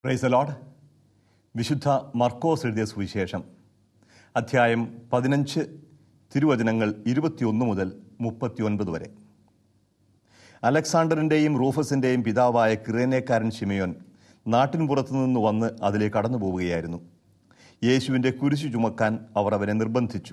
Praise the Lord. വിശുദ്ധ മർക്കോസ് എഴുതിയ സുവിശേഷം അധ്യായം 15 തിരുവചനങ്ങൾ 21 മുതൽ 39 വരെ. അലക്സാണ്ടറിൻ്റെയും റൂഫസിൻ്റെയും പിതാവായ കിറേനേക്കാരൻ ശിമയോൻ നാട്ടിൻപുറത്തു നിന്ന് വന്ന് അതിലേക്ക് കടന്നു പോവുകയായിരുന്നു. യേശുവിൻ്റെ കുരിശു ചുമക്കാൻ അവർ അവനെ നിർബന്ധിച്ചു.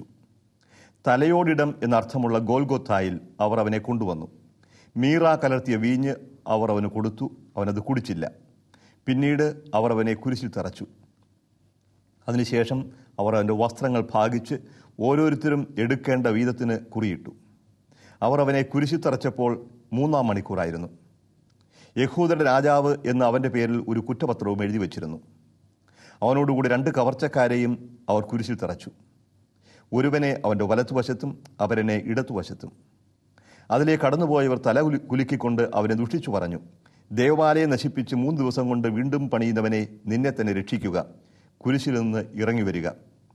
തലയോടിടം എന്നർത്ഥമുള്ള ഗോൽഗോത്തായിൽ അവർ അവനെ കൊണ്ടുവന്നു. മീറ കലർത്തിയ വീഞ്ഞ് അവർ അവന് കൊടുത്തു. അവനത് കുടിച്ചില്ല. പിന്നീട് അവർ അവനെ കുരിശിൽ തറച്ചു. അതിനുശേഷം അവർ അവൻ്റെ വസ്ത്രങ്ങൾ ഭാഗിച്ച് ഓരോരുത്തരും എടുക്കേണ്ട വീതത്തിന് കുറിയിട്ടു. അവർ അവനെ കുരിശിൽ തറച്ചപ്പോൾ 3-ാം മണിക്കൂറായിരുന്നു. യഹൂദരുടെ രാജാവ് എന്ന് അവൻ്റെ പേരിൽ ഒരു കുറ്റപത്രവും എഴുതി വച്ചിരുന്നു. അവനോടുകൂടി 2 കവർച്ചക്കാരെയും അവർ കുരിശിൽ തറച്ചു. ഒരുവനെ അവൻ്റെ വലത്തുവശത്തും അവരനെ ഇടത്തുവശത്തും. അതിലേക്ക് കടന്നുപോയവർ തല കുലുക്കിക്കൊണ്ട് അവനെ ദുഷിച്ചു പറഞ്ഞു, ദേവാലയം നശിപ്പിച്ച് 3 ദിവസം കൊണ്ട് വീണ്ടും പണിയുന്നവനെ, നിന്നെ തന്നെ രക്ഷിക്കുക, കുരിശിൽ നിന്ന് ഇറങ്ങി വരിക.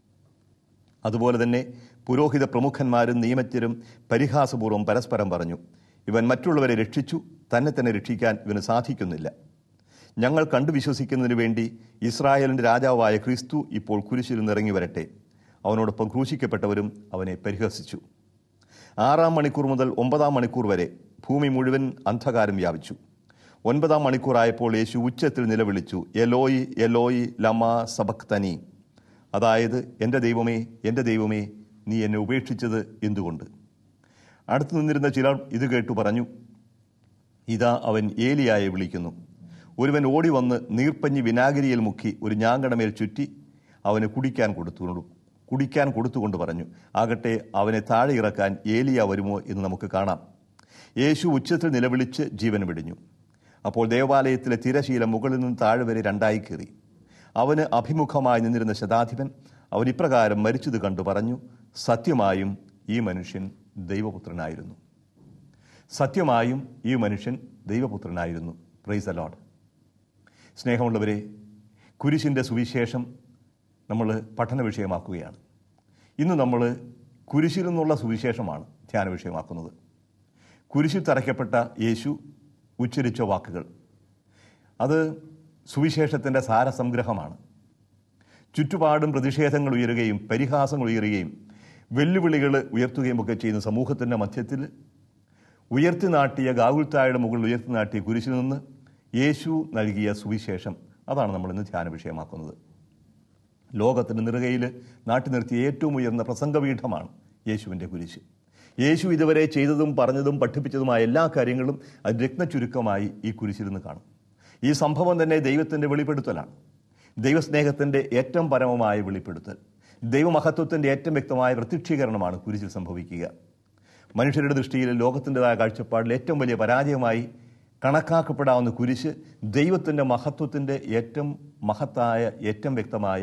അതുപോലെ തന്നെ പുരോഹിത പ്രമുഖന്മാരും നിയമജ്ഞരും പരിഹാസപൂർവ്വം പരസ്പരം പറഞ്ഞു, ഇവൻ മറ്റുള്ളവരെ രക്ഷിച്ചു, തന്നെ തന്നെ രക്ഷിക്കാൻ ഇവന് സാധിക്കുന്നില്ല. ഞങ്ങൾ കണ്ടു വിശ്വസിക്കുന്നതിന് വേണ്ടി ഇസ്രായേലിൻ്റെ രാജാവായ ക്രിസ്തു ഇപ്പോൾ കുരിശിൽ നിന്ന് ഇറങ്ങി വരട്ടെ. അവനോടൊപ്പം ക്രൂശിക്കപ്പെട്ടവരും അവനെ പരിഹസിച്ചു. 6-ാം മണിക്കൂർ മുതൽ 9-ാം മണിക്കൂർ വരെ ഭൂമി മുഴുവൻ അന്ധകാരം വ്യാപിച്ചു. 9-ാം മണിക്കൂറായപ്പോൾ യേശു ഉച്ചത്തിൽ നിലവിളിച്ചു, എലോയി എലോയി ലമാ സബക്തനി, അതായത് എൻ്റെ ദൈവമേ, എൻ്റെ ദൈവമേ, നീ എന്നെ ഉപേക്ഷിച്ചത് എന്തുകൊണ്ട്? അടുത്തു നിന്നിരുന്ന ചിലർ ഇത് കേട്ടു പറഞ്ഞു, ഇതാ അവൻ ഏലിയായെ വിളിക്കുന്നു. ഒരുവൻ ഓടി വന്ന് നീർപ്പഞ്ഞി വിനാഗിരിയിൽ മുക്കി ഒരു ഞാങ്കടമേൽ ചുറ്റി അവന് കുടിക്കാൻ കൊടുത്തുകൊണ്ട് പറഞ്ഞു, ആകട്ടെ അവനെ താഴെ ഇറക്കാൻ ഏലിയ വരുമോ എന്ന് നമുക്ക് കാണാം. യേശു ഉച്ചത്തിൽ നിലവിളിച്ച് ജീവൻ വെടിഞ്ഞു. അപ്പോൾ ദേവാലയത്തിലെ തിരശീല മുകളിൽ നിന്ന് താഴെ വരെ 2ആയി കീറി. അവന് അഭിമുഖമായി നിന്നിരുന്ന ശതാധിപൻ അവൻ ഇപ്രകാരം മരിച്ചത് കണ്ടു പറഞ്ഞു, സത്യമായും ഈ മനുഷ്യൻ ദൈവപുത്രനായിരുന്നു. സത്യമായും ഈ മനുഷ്യൻ ദൈവപുത്രനായിരുന്നു. Praise the Lord. സ്നേഹമുള്ളവരെ, കുരിശിൻ്റെ സുവിശേഷം നമ്മൾ പഠന വിഷയമാക്കുകയാണ്. ഇന്ന് നമ്മൾ കുരിശിൽ നിന്നുള്ള സുവിശേഷമാണ് ധ്യാന വിഷയമാക്കുന്നത്. കുരിശിൽ തറയ്ക്കപ്പെട്ട യേശു ഉച്ചരിച്ച വാക്കുകൾ, അത് സുവിശേഷത്തിൻ്റെ സാരസംഗ്രഹമാണ്. ചുറ്റുപാടും പ്രതിഷേധങ്ങൾ ഉയരുകയും പരിഹാസങ്ങൾ ഉയരുകയും വെല്ലുവിളികൾ ഉയർത്തുകയും ഒക്കെ ചെയ്യുന്ന സമൂഹത്തിൻ്റെ മധ്യത്തിൽ ഉയർത്തിനാട്ടിയ ഗാഗുൽത്തായുടെ മുകളിൽ ഉയർത്തിനാട്ടിയ കുരിശിൽ നിന്ന് യേശു നൽകിയ സുവിശേഷം, അതാണ് നമ്മളിന്ന് ധ്യാന വിഷയമാക്കുന്നത്. ലോകത്തിൻ്റെ നെറുകയിൽ നാട്ടി നിർത്തിയ ഏറ്റവും ഉയർന്ന പ്രസംഗപീഠമാണ് യേശുവിൻ്റെ കുരിശ്. യേശു ഇതുവരെ ചെയ്തതും പറഞ്ഞതും പഠിപ്പിച്ചതുമായ എല്ലാ കാര്യങ്ങളും അത് രത്നചുരുക്കമായി ഈ കുരിശിൽ നിന്ന് കാണും. ഈ സംഭവം തന്നെ ദൈവത്തിൻ്റെ വെളിപ്പെടുത്തലാണ്. ദൈവസ്നേഹത്തിൻ്റെ ഏറ്റവും പരമമായ വെളിപ്പെടുത്തൽ, ദൈവമഹത്വത്തിൻ്റെ ഏറ്റവും വ്യക്തമായ പ്രത്യക്ഷീകരണമാണ് കുരിശിൽ സംഭവിക്കുക. മനുഷ്യരുടെ ദൃഷ്ടിയിൽ ലോകത്തിൻ്റെതായ കാഴ്ചപ്പാടിൽ ഏറ്റവും വലിയ പരാജയമായി കണക്കാക്കപ്പെടാവുന്ന കുരിശ് ദൈവത്തിൻ്റെ മഹത്വത്തിൻ്റെ ഏറ്റവും മഹത്തായ ഏറ്റവും വ്യക്തമായ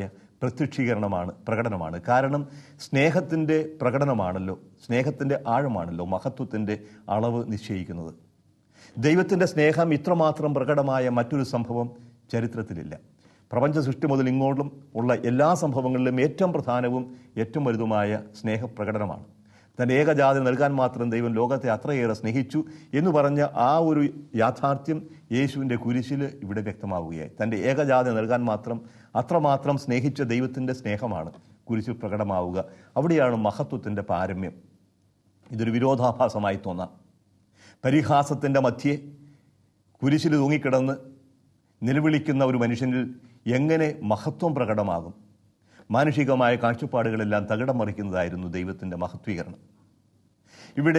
പ്രകടനമാണ്. കാരണം സ്നേഹത്തിൻ്റെ പ്രകടനമാണല്ലോ, സ്നേഹത്തിൻ്റെ ആഴമാണല്ലോ മഹത്വത്തിൻ്റെ അളവ് നിശ്ചയിക്കുന്നത്. ദൈവത്തിൻ്റെ സ്നേഹം ഇത്രമാത്രം പ്രകടമായ മറ്റൊരു സംഭവം ചരിത്രത്തിലില്ല. പ്രപഞ്ച സൃഷ്ടി മുതൽ ഇങ്ങോട്ടും ഉള്ള എല്ലാ സംഭവങ്ങളിലും ഏറ്റവും പ്രധാനവും ഏറ്റവും വലുതുമായ സ്നേഹപ്രകടനമാണ്. തൻ്റെ ഏകജാതി നൽകാൻ മാത്രം ദൈവം ലോകത്തെ അത്രയേറെ സ്നേഹിച്ചു എന്ന് പറഞ്ഞ ആ ഒരു യാഥാർത്ഥ്യം യേശുവിൻ്റെ കുരിശിൽ ഇവിടെ വ്യക്തമാവുകയായി. തൻ്റെ ഏകജാതി നൽകാൻ അത്രമാത്രം സ്നേഹിച്ച ദൈവത്തിൻ്റെ സ്നേഹമാണ് കുരിശിൽ പ്രകടമാവുക. അവിടെയാണ് മഹത്വത്തിൻ്റെ പാരമ്യം. ഇതൊരു വിരോധാഭാസമായി തോന്നാം. പരിഹാസത്തിൻ്റെ മധ്യേ കുരിശിൽ തൂങ്ങിക്കിടന്ന് നിലവിളിക്കുന്ന ഒരു മനുഷ്യനിൽ എങ്ങനെ മഹത്വം പ്രകടമാകും? മാനുഷികമായ കാഴ്ചപ്പാടുകളെല്ലാം തകിടം മറിക്കുന്നതായിരുന്നു ദൈവത്തിൻ്റെ മഹത്വീകരണം. ഇവിടെ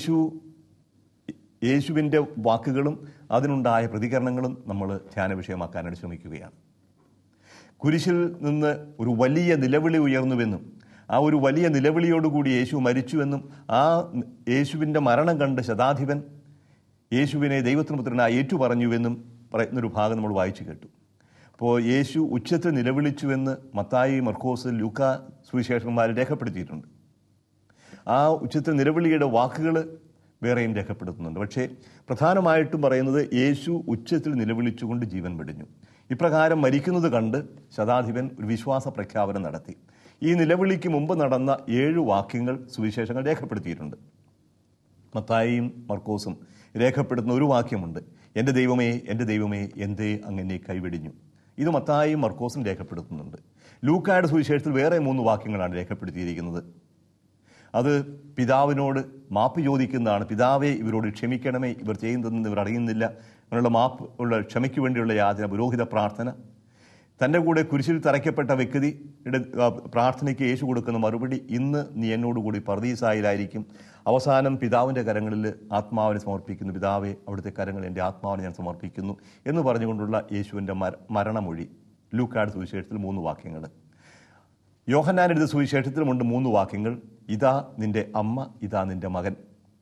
യേശുവിൻ്റെ വാക്കുകളും അതിനുണ്ടായ പ്രതികരണങ്ങളും നമ്മൾ ധ്യാന വിഷയമാക്കാനായിട്ട് ശ്രമിക്കുകയാണ്. കുരിശിൽ നിന്ന് ഒരു വലിയ നിലവിളി ഉയർന്നുവെന്നും ആ ഒരു വലിയ നിലവിളിയോടുകൂടി യേശു മരിച്ചുവെന്നും ആ യേശുവിൻ്റെ മരണം കണ്ട് ശതാധിപൻ യേശുവിനെ ദൈവത്തിന് പുത്രനായി ഏറ്റുപറഞ്ഞുവെന്നും പറയുന്നൊരു ഭാഗം നമ്മൾ വായിച്ചു കേട്ടു. അപ്പോൾ യേശു ഉച്ചത്തിൽ നിലവിളിച്ചുവെന്ന് മത്തായി, മർക്കോസ്, ലൂക്ക സുവിശേഷന്മാർ രേഖപ്പെടുത്തിയിട്ടുണ്ട്. ആ ഉച്ചത്തിൽ നിലവിളിയുടെ വാക്കുകൾ വേറെയും രേഖപ്പെടുത്തുന്നുണ്ട്. പക്ഷേ പ്രധാനമായിട്ടും പറയുന്നത് യേശു ഉച്ചത്തിൽ നിലവിളിച്ചുകൊണ്ട് ജീവൻ വെടിഞ്ഞു. ഇപ്രകാരം മരിക്കുന്നത് കണ്ട് ശതാധിപൻ ഒരു വിശ്വാസ പ്രഖ്യാപനം നടത്തി. ഈ നിലവിളിക്ക് മുമ്പ് നടന്ന 7 വാക്യങ്ങൾ സുവിശേഷങ്ങൾ രേഖപ്പെടുത്തിയിട്ടുണ്ട്. മത്തായിയും മർക്കോസും രേഖപ്പെടുത്തുന്ന ഒരു വാക്യമുണ്ട്, എൻ്റെ ദൈവമേ, എൻ്റെ ദൈവമേ, എന്തേ അങ്ങനെ കൈവെടിഞ്ഞു. ഇത് മത്തായിയും മർക്കോസും രേഖപ്പെടുത്തുന്നുണ്ട്. ലൂക്കായുടെ സുവിശേഷത്തിൽ വേറെ 3 വാക്യങ്ങളാണ് രേഖപ്പെടുത്തിയിരിക്കുന്നത്. അത് പിതാവിനോട് മാപ്പ് ചോദിക്കുന്നതാണ്. പിതാവേ, ഇവരോട് ക്ഷമിക്കണമേ, ഇവർ ചെയ്യുന്നതെന്ന് ഇവർ അറിയുന്നില്ല. അങ്ങനെയുള്ള മാപ്പ് ഉള്ള ക്ഷമയ്ക്ക് വേണ്ടിയുള്ള യാചന, പുരോഹിത പ്രാർത്ഥന. തൻ്റെ കൂടെ കുരിശിൽ തറയ്ക്കപ്പെട്ട വ്യക്തിയുടെ പ്രാർത്ഥനയ്ക്ക് യേശു കൊടുക്കുന്ന മറുപടി, ഇന്ന് നീ എന്നോടുകൂടി പർദീസായിലായിരിക്കും. അവസാനം പിതാവിൻ്റെ കരങ്ങളിൽ ആത്മാവിനെ സമർപ്പിക്കുന്നു. പിതാവേ, അവിടുത്തെ കരങ്ങളിൽ എൻ്റെ ആത്മാവിനെ ഞാൻ സമർപ്പിക്കുന്നു എന്ന് പറഞ്ഞുകൊണ്ടുള്ള യേശുവിൻ്റെ മരണമൊഴി ലൂക്കായുടെ സുവിശേഷത്തിൽ 3 വാക്യങ്ങൾ. യോഹന്നാൻ എഴുതിയ സുവിശേഷത്തിലുമുണ്ട് 3 വാക്യങ്ങൾ. ഇതാ നിന്റെ അമ്മ, ഇതാ നിന്റെ മകൻ.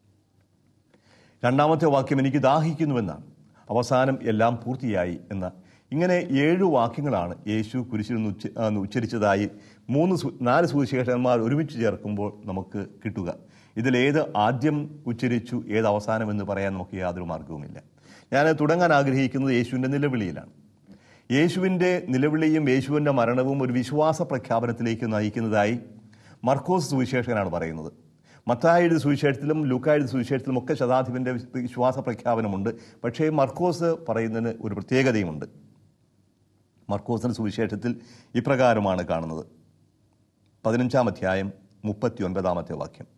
2-ാമത്തെ വാക്യം എനിക്ക് ദാഹിക്കുന്നുവെന്നാണ്. അവസാനം എല്ലാം പൂർത്തിയായി എന്ന. ഇങ്ങനെ 7 വാക്യങ്ങളാണ് യേശു കുരിശിൽ നിന്ന് ഉച്ചരിച്ചതായി 4 സുവിശേഷന്മാർ ഒരുമിച്ച് ചേർക്കുമ്പോൾ നമുക്ക് കിട്ടുക. ഇതിലേത് ആദ്യം ഉച്ചരിച്ചു, ഏത് അവസാനം എന്ന് പറയാൻ നമുക്ക് യാതൊരു മാർഗവുമില്ല. ഞാൻ തുടങ്ങാൻ ആഗ്രഹിക്കുന്നത് യേശുവിൻ്റെ നിലവിളിയിലാണ്. യേശുവിൻ്റെ നിലവിളിയും യേശുവിൻ്റെ മരണവും ഒരു വിശ്വാസ പ്രഖ്യാപനത്തിലേക്ക് നയിക്കുന്നതായി മർക്കോസ് സുവിശേഷകനാണ് പറയുന്നത്. മത്തായിയുടെ സുവിശേഷത്തിലും ലൂക്കായുടെ സുവിശേഷത്തിലും ഒക്കെ ശതാധിപൻ്റെ വിശ്വാസ പ്രഖ്യാപനമുണ്ട്. പക്ഷേ മർക്കോസ് പറയുന്നതിന് ഒരു പ്രത്യേകതയുമുണ്ട്. മർക്കോസിൻ്റെ സുവിശേഷത്തിൽ ഇപ്രകാരമാണ് കാണുന്നത്. 15-ാം അധ്യായം 39-ാമത്തെ വാക്യം.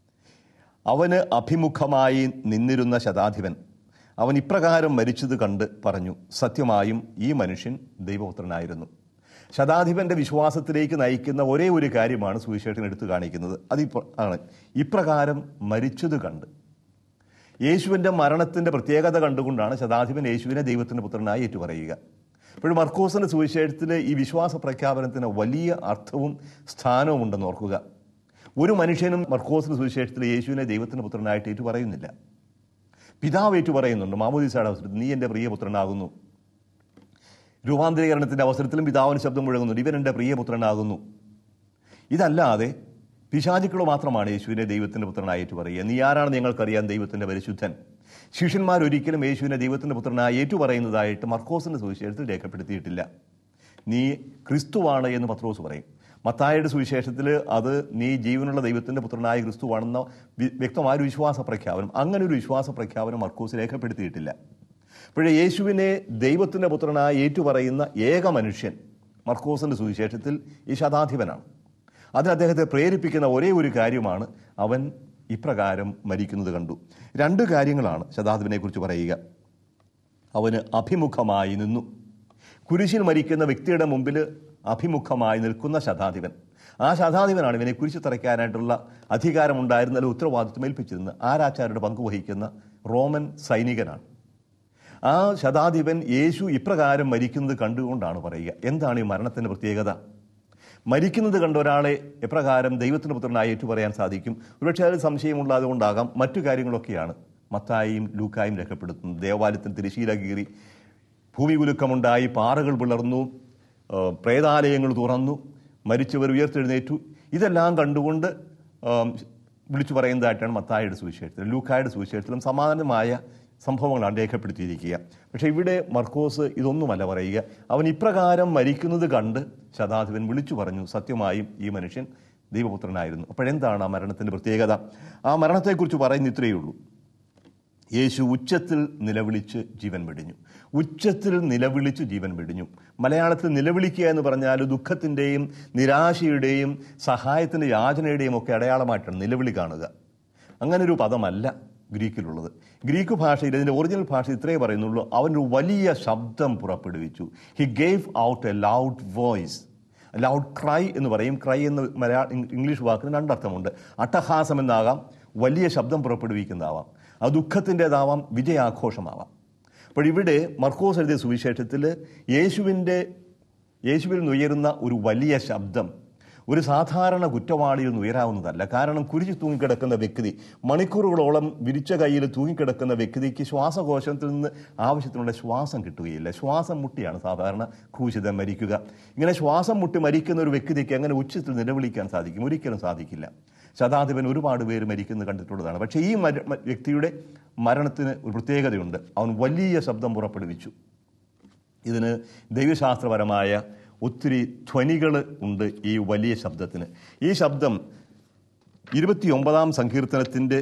അവന് അഭിമുഖമായി നിന്നിരുന്ന ശതാധിപൻ അവൻ ഇപ്രകാരം മരിച്ചത് കണ്ട് പറഞ്ഞു, സത്യമായും ഈ മനുഷ്യൻ ദൈവപുത്രനായിരുന്നു. ശതാധിപന്റെ വിശ്വാസത്തിലേക്ക് നയിക്കുന്ന ഒരേ ഒരു കാര്യമാണ് സുവിശേഷൻ എടുത്തു കാണിക്കുന്നത്. ആണ് ഇപ്രകാരം മരിച്ചത് കണ്ട്. യേശുവിൻ്റെ മരണത്തിൻ്റെ പ്രത്യേകത കണ്ടുകൊണ്ടാണ് ശതാധിപൻ യേശുവിനെ ദൈവത്തിൻ്റെ പുത്രനായി ഏറ്റുപറയുക. അപ്പോൾ മർക്കോസിൻ്റെ സുവിശേഷത്തിൽ ഈ വിശ്വാസ പ്രഖ്യാപനത്തിന് വലിയ അർത്ഥവും സ്ഥാനവും ഉണ്ടെന്ന് ഓർക്കുക. ഒരു മനുഷ്യനും മർക്കോസിൻ്റെ സുവിശേഷത്തിൽ യേശുവിനെ ദൈവത്തിൻ്റെ പുത്രനായിട്ട് ഏറ്റുപറയുന്നില്ല. പിതാവ് ഏറ്റുപറയുന്നുണ്ട്. മാമോദീസയുടെ അവസരത്തിൽ നീ എൻ്റെ പ്രിയപുത്രനാകുന്നു. രൂപാന്തരീകരണത്തിൻ്റെ അവസരത്തിലും പിതാവിന് ശബ്ദം മുഴങ്ങുന്നുണ്ട്, ഇവൻ എൻ്റെ പ്രിയപുത്രനാകുന്നു. ഇതല്ലാതെ പിശാചുക്കൾ മാത്രമാണ് യേശുവിനെ ദൈവത്തിൻ്റെ പുത്രനായി ഏറ്റുപറയുക. നീ ആരാണെന്ന് ഞങ്ങൾക്കറിയാം, ദൈവത്തിൻ്റെ പരിശുദ്ധൻ. ശിഷ്യന്മാരൊരിക്കലും യേശുവിനെ ദൈവത്തിൻ്റെ പുത്രനായി ഏറ്റുപറയുന്നതായിട്ട് മർക്കോസിൻ്റെ സുവിശേഷത്തിൽ രേഖപ്പെടുത്തിയിട്ടില്ല. നീ ക്രിസ്തുവാണ് എന്ന് പത്രോസ് പറയും. മത്തായിയുടെ സുവിശേഷത്തിൽ അത് നീ ജീവനുള്ള ദൈവത്തിൻ്റെ പുത്രനായ ക്രിസ്തുവാണെന്ന വ്യക്തമായ ഒരു വിശ്വാസ പ്രഖ്യാപനം. അങ്ങനെ ഒരു വിശ്വാസ പ്രഖ്യാപനം മർക്കോസ് രേഖപ്പെടുത്തിയിട്ടില്ല. പക്ഷേ യേശുവിനെ ദൈവത്തിൻ്റെ പുത്രനായി ഏറ്റുപറയുന്ന ഏക മനുഷ്യൻ മർക്കോസിൻ്റെ സുവിശേഷത്തിൽ ഈ ശതാധിപനാണ്. അതിന് അദ്ദേഹത്തെ പ്രേരിപ്പിക്കുന്ന ഒരേ ഒരു കാര്യമാണ് അവൻ ഇപ്രകാരം മരിക്കുന്നത് കണ്ടു. 2 കാര്യങ്ങളാണ് ശതാധിപനെക്കുറിച്ച് പറയുക. അവന് അഭിമുഖമായി നിന്നു. കുരിശിൽ മരിക്കുന്ന വ്യക്തിയുടെ മുമ്പിൽ അഭിമുഖമായി നിൽക്കുന്ന ശതാധിപൻ. ആ ശതാധിപനാണ് ഇവനെ കുരിശ് തറയ്ക്കാനായിട്ടുള്ള അധികാരമുണ്ടായിരുന്ന ഉത്തരവാദിത്വം ഏൽപ്പിച്ചിരുന്നത്. ആരാച്ചാരുടെ പങ്കുവഹിക്കുന്ന റോമൻ സൈനികനാണ്. ആ ശതാധിപൻ യേശു ഇപ്രകാരം മരിക്കുന്നത് കണ്ടുകൊണ്ടാണ് പറയുക. എന്താണ് ഈ മരണത്തിൻ്റെ പ്രത്യേകത? മരിക്കുന്നത് കണ്ട ഒരാളെ എപ്രകാരം ദൈവത്തിൻ്റെ പുത്രനായി ഏറ്റുപറയാൻ സാധിക്കും? ഒരുപക്ഷെ അതിൽ സംശയമുള്ളത് കൊണ്ടാകാം. മറ്റു കാര്യങ്ങളൊക്കെയാണ് മത്തായിയും ലൂക്കായും രേഖപ്പെടുത്തുന്നത്. ദേവാലയത്തിന് തിരശ്ശീല കീറി, ഭൂമി കുലുക്കമുണ്ടായി, പാറകൾ പിളർന്നു, പ്രേതാലയങ്ങൾ തുറന്നു, മരിച്ചവർ ഉയർത്തെഴുന്നേറ്റു. ഇതെല്ലാം കണ്ടുകൊണ്ട് വിളിച്ചു പറയുന്നതായിട്ടാണ് മത്തായിയുടെ സുവിശേഷത്തിലും ലൂക്കായുടെ സുവിശേഷത്തിലും സമാനമായ സംഭവങ്ങളാണ് രേഖപ്പെടുത്തിയിരിക്കുക. പക്ഷേ ഇവിടെ മർക്കോസ് ഇതൊന്നുമല്ല പറയുക. അവൻ ഇപ്രകാരം മരിക്കുന്നത് കണ്ട് ശതാധിപൻ വിളിച്ചു പറഞ്ഞു, സത്യമായും ഈ മനുഷ്യൻ ദൈവപുത്രനായിരുന്നു. അപ്പോഴെന്താണ് ആ മരണത്തിൻ്റെ പ്രത്യേകത? ആ മരണത്തെക്കുറിച്ച് പറയുന്ന ഇത്രയേ ഉള്ളൂ. യേശു ഉച്ചത്തിൽ നിലവിളിച്ച് ജീവൻ വെടിഞ്ഞു. ഉച്ചത്തിൽ നിലവിളിച്ച് ജീവൻ വെടിഞ്ഞു. മലയാളത്തിൽ നിലവിളിക്കുക എന്ന് പറഞ്ഞാൽ ദുഃഖത്തിൻ്റെയും നിരാശയുടെയും സഹായത്തിൻ്റെ യാചനയുടെയും ഒക്കെ അടയാളമായിട്ടാണ് നിലവിളി കാണുക. അങ്ങനൊരു പദമല്ല ഗ്രീക്കിലുള്ളത്. ഗ്രീക്ക് ഭാഷയിൽ ഇതിൻ്റെ ഒറിജിനൽ ഭാഷ ഇത്രയേ പറയുന്നുള്ളൂ, അവനൊരു വലിയ ശബ്ദം പുറപ്പെടുവിച്ചു. He gave out a loud voice. Loud cry എന്ന് പറയും. ക്രൈ എന്ന് ഇംഗ്ലീഷ് വാക്കിന് 2 അർത്ഥമുണ്ട്. അട്ടഹാസം എന്നാകാം, വലിയ ശബ്ദം പുറപ്പെടുവിക്കുന്നതാവാം, അത് ദുഃഖത്തിൻ്റെതാവാം, വിജയാഘോഷമാവാം. അപ്പോൾ ഇവിടെ മർക്കോസ് എഴുതിയ സുവിശേഷത്തിൽ യേശുവിൽ നിന്നുയരുന്ന ഒരു വലിയ ശബ്ദം ഒരു സാധാരണ കുറ്റവാളിയിൽ നിന്ന് ഉയരാവുന്നതല്ല. കാരണം കുരിശിൽ തൂങ്ങിക്കിടക്കുന്ന വ്യക്തി, മണിക്കൂറുകളോളം വിരിച്ച കയ്യിൽ തൂങ്ങിക്കിടക്കുന്ന വ്യക്തിക്ക് ശ്വാസകോശത്തിൽ നിന്ന് ആവശ്യത്തിനുള്ള ശ്വാസം കിട്ടുകയില്ല. ശ്വാസം മുട്ടിയാണ് സാധാരണ ക്രൂശിതൻ മരിക്കുക. ഇങ്ങനെ ശ്വാസം മുട്ടി മരിക്കുന്ന ഒരു വ്യക്തിക്ക് എങ്ങനെ ഉച്ചത്തിൽ നിലവിളിക്കാൻ സാധിക്കും? ഒരിക്കലും സാധിക്കില്ല. ശതാധിപൻ ഒരുപാട് പേര് മരിക്കുന്നത് കണ്ടിട്ടുള്ളതാണ്. പക്ഷേ ഈ വ്യക്തിയുടെ മരണത്തിന് ഒരു പ്രത്യേകതയുണ്ട്. അവൻ വലിയ ശബ്ദം പുറപ്പെടുവിച്ചു. ഇതിന് ദൈവശാസ്ത്രപരമായ ഒത്തിരി ധ്വനികൾ ഉണ്ട് ഈ വലിയ ശബ്ദത്തിന്. ഈ ശബ്ദം 29-ാം സങ്കീർത്തനത്തിൻ്റെ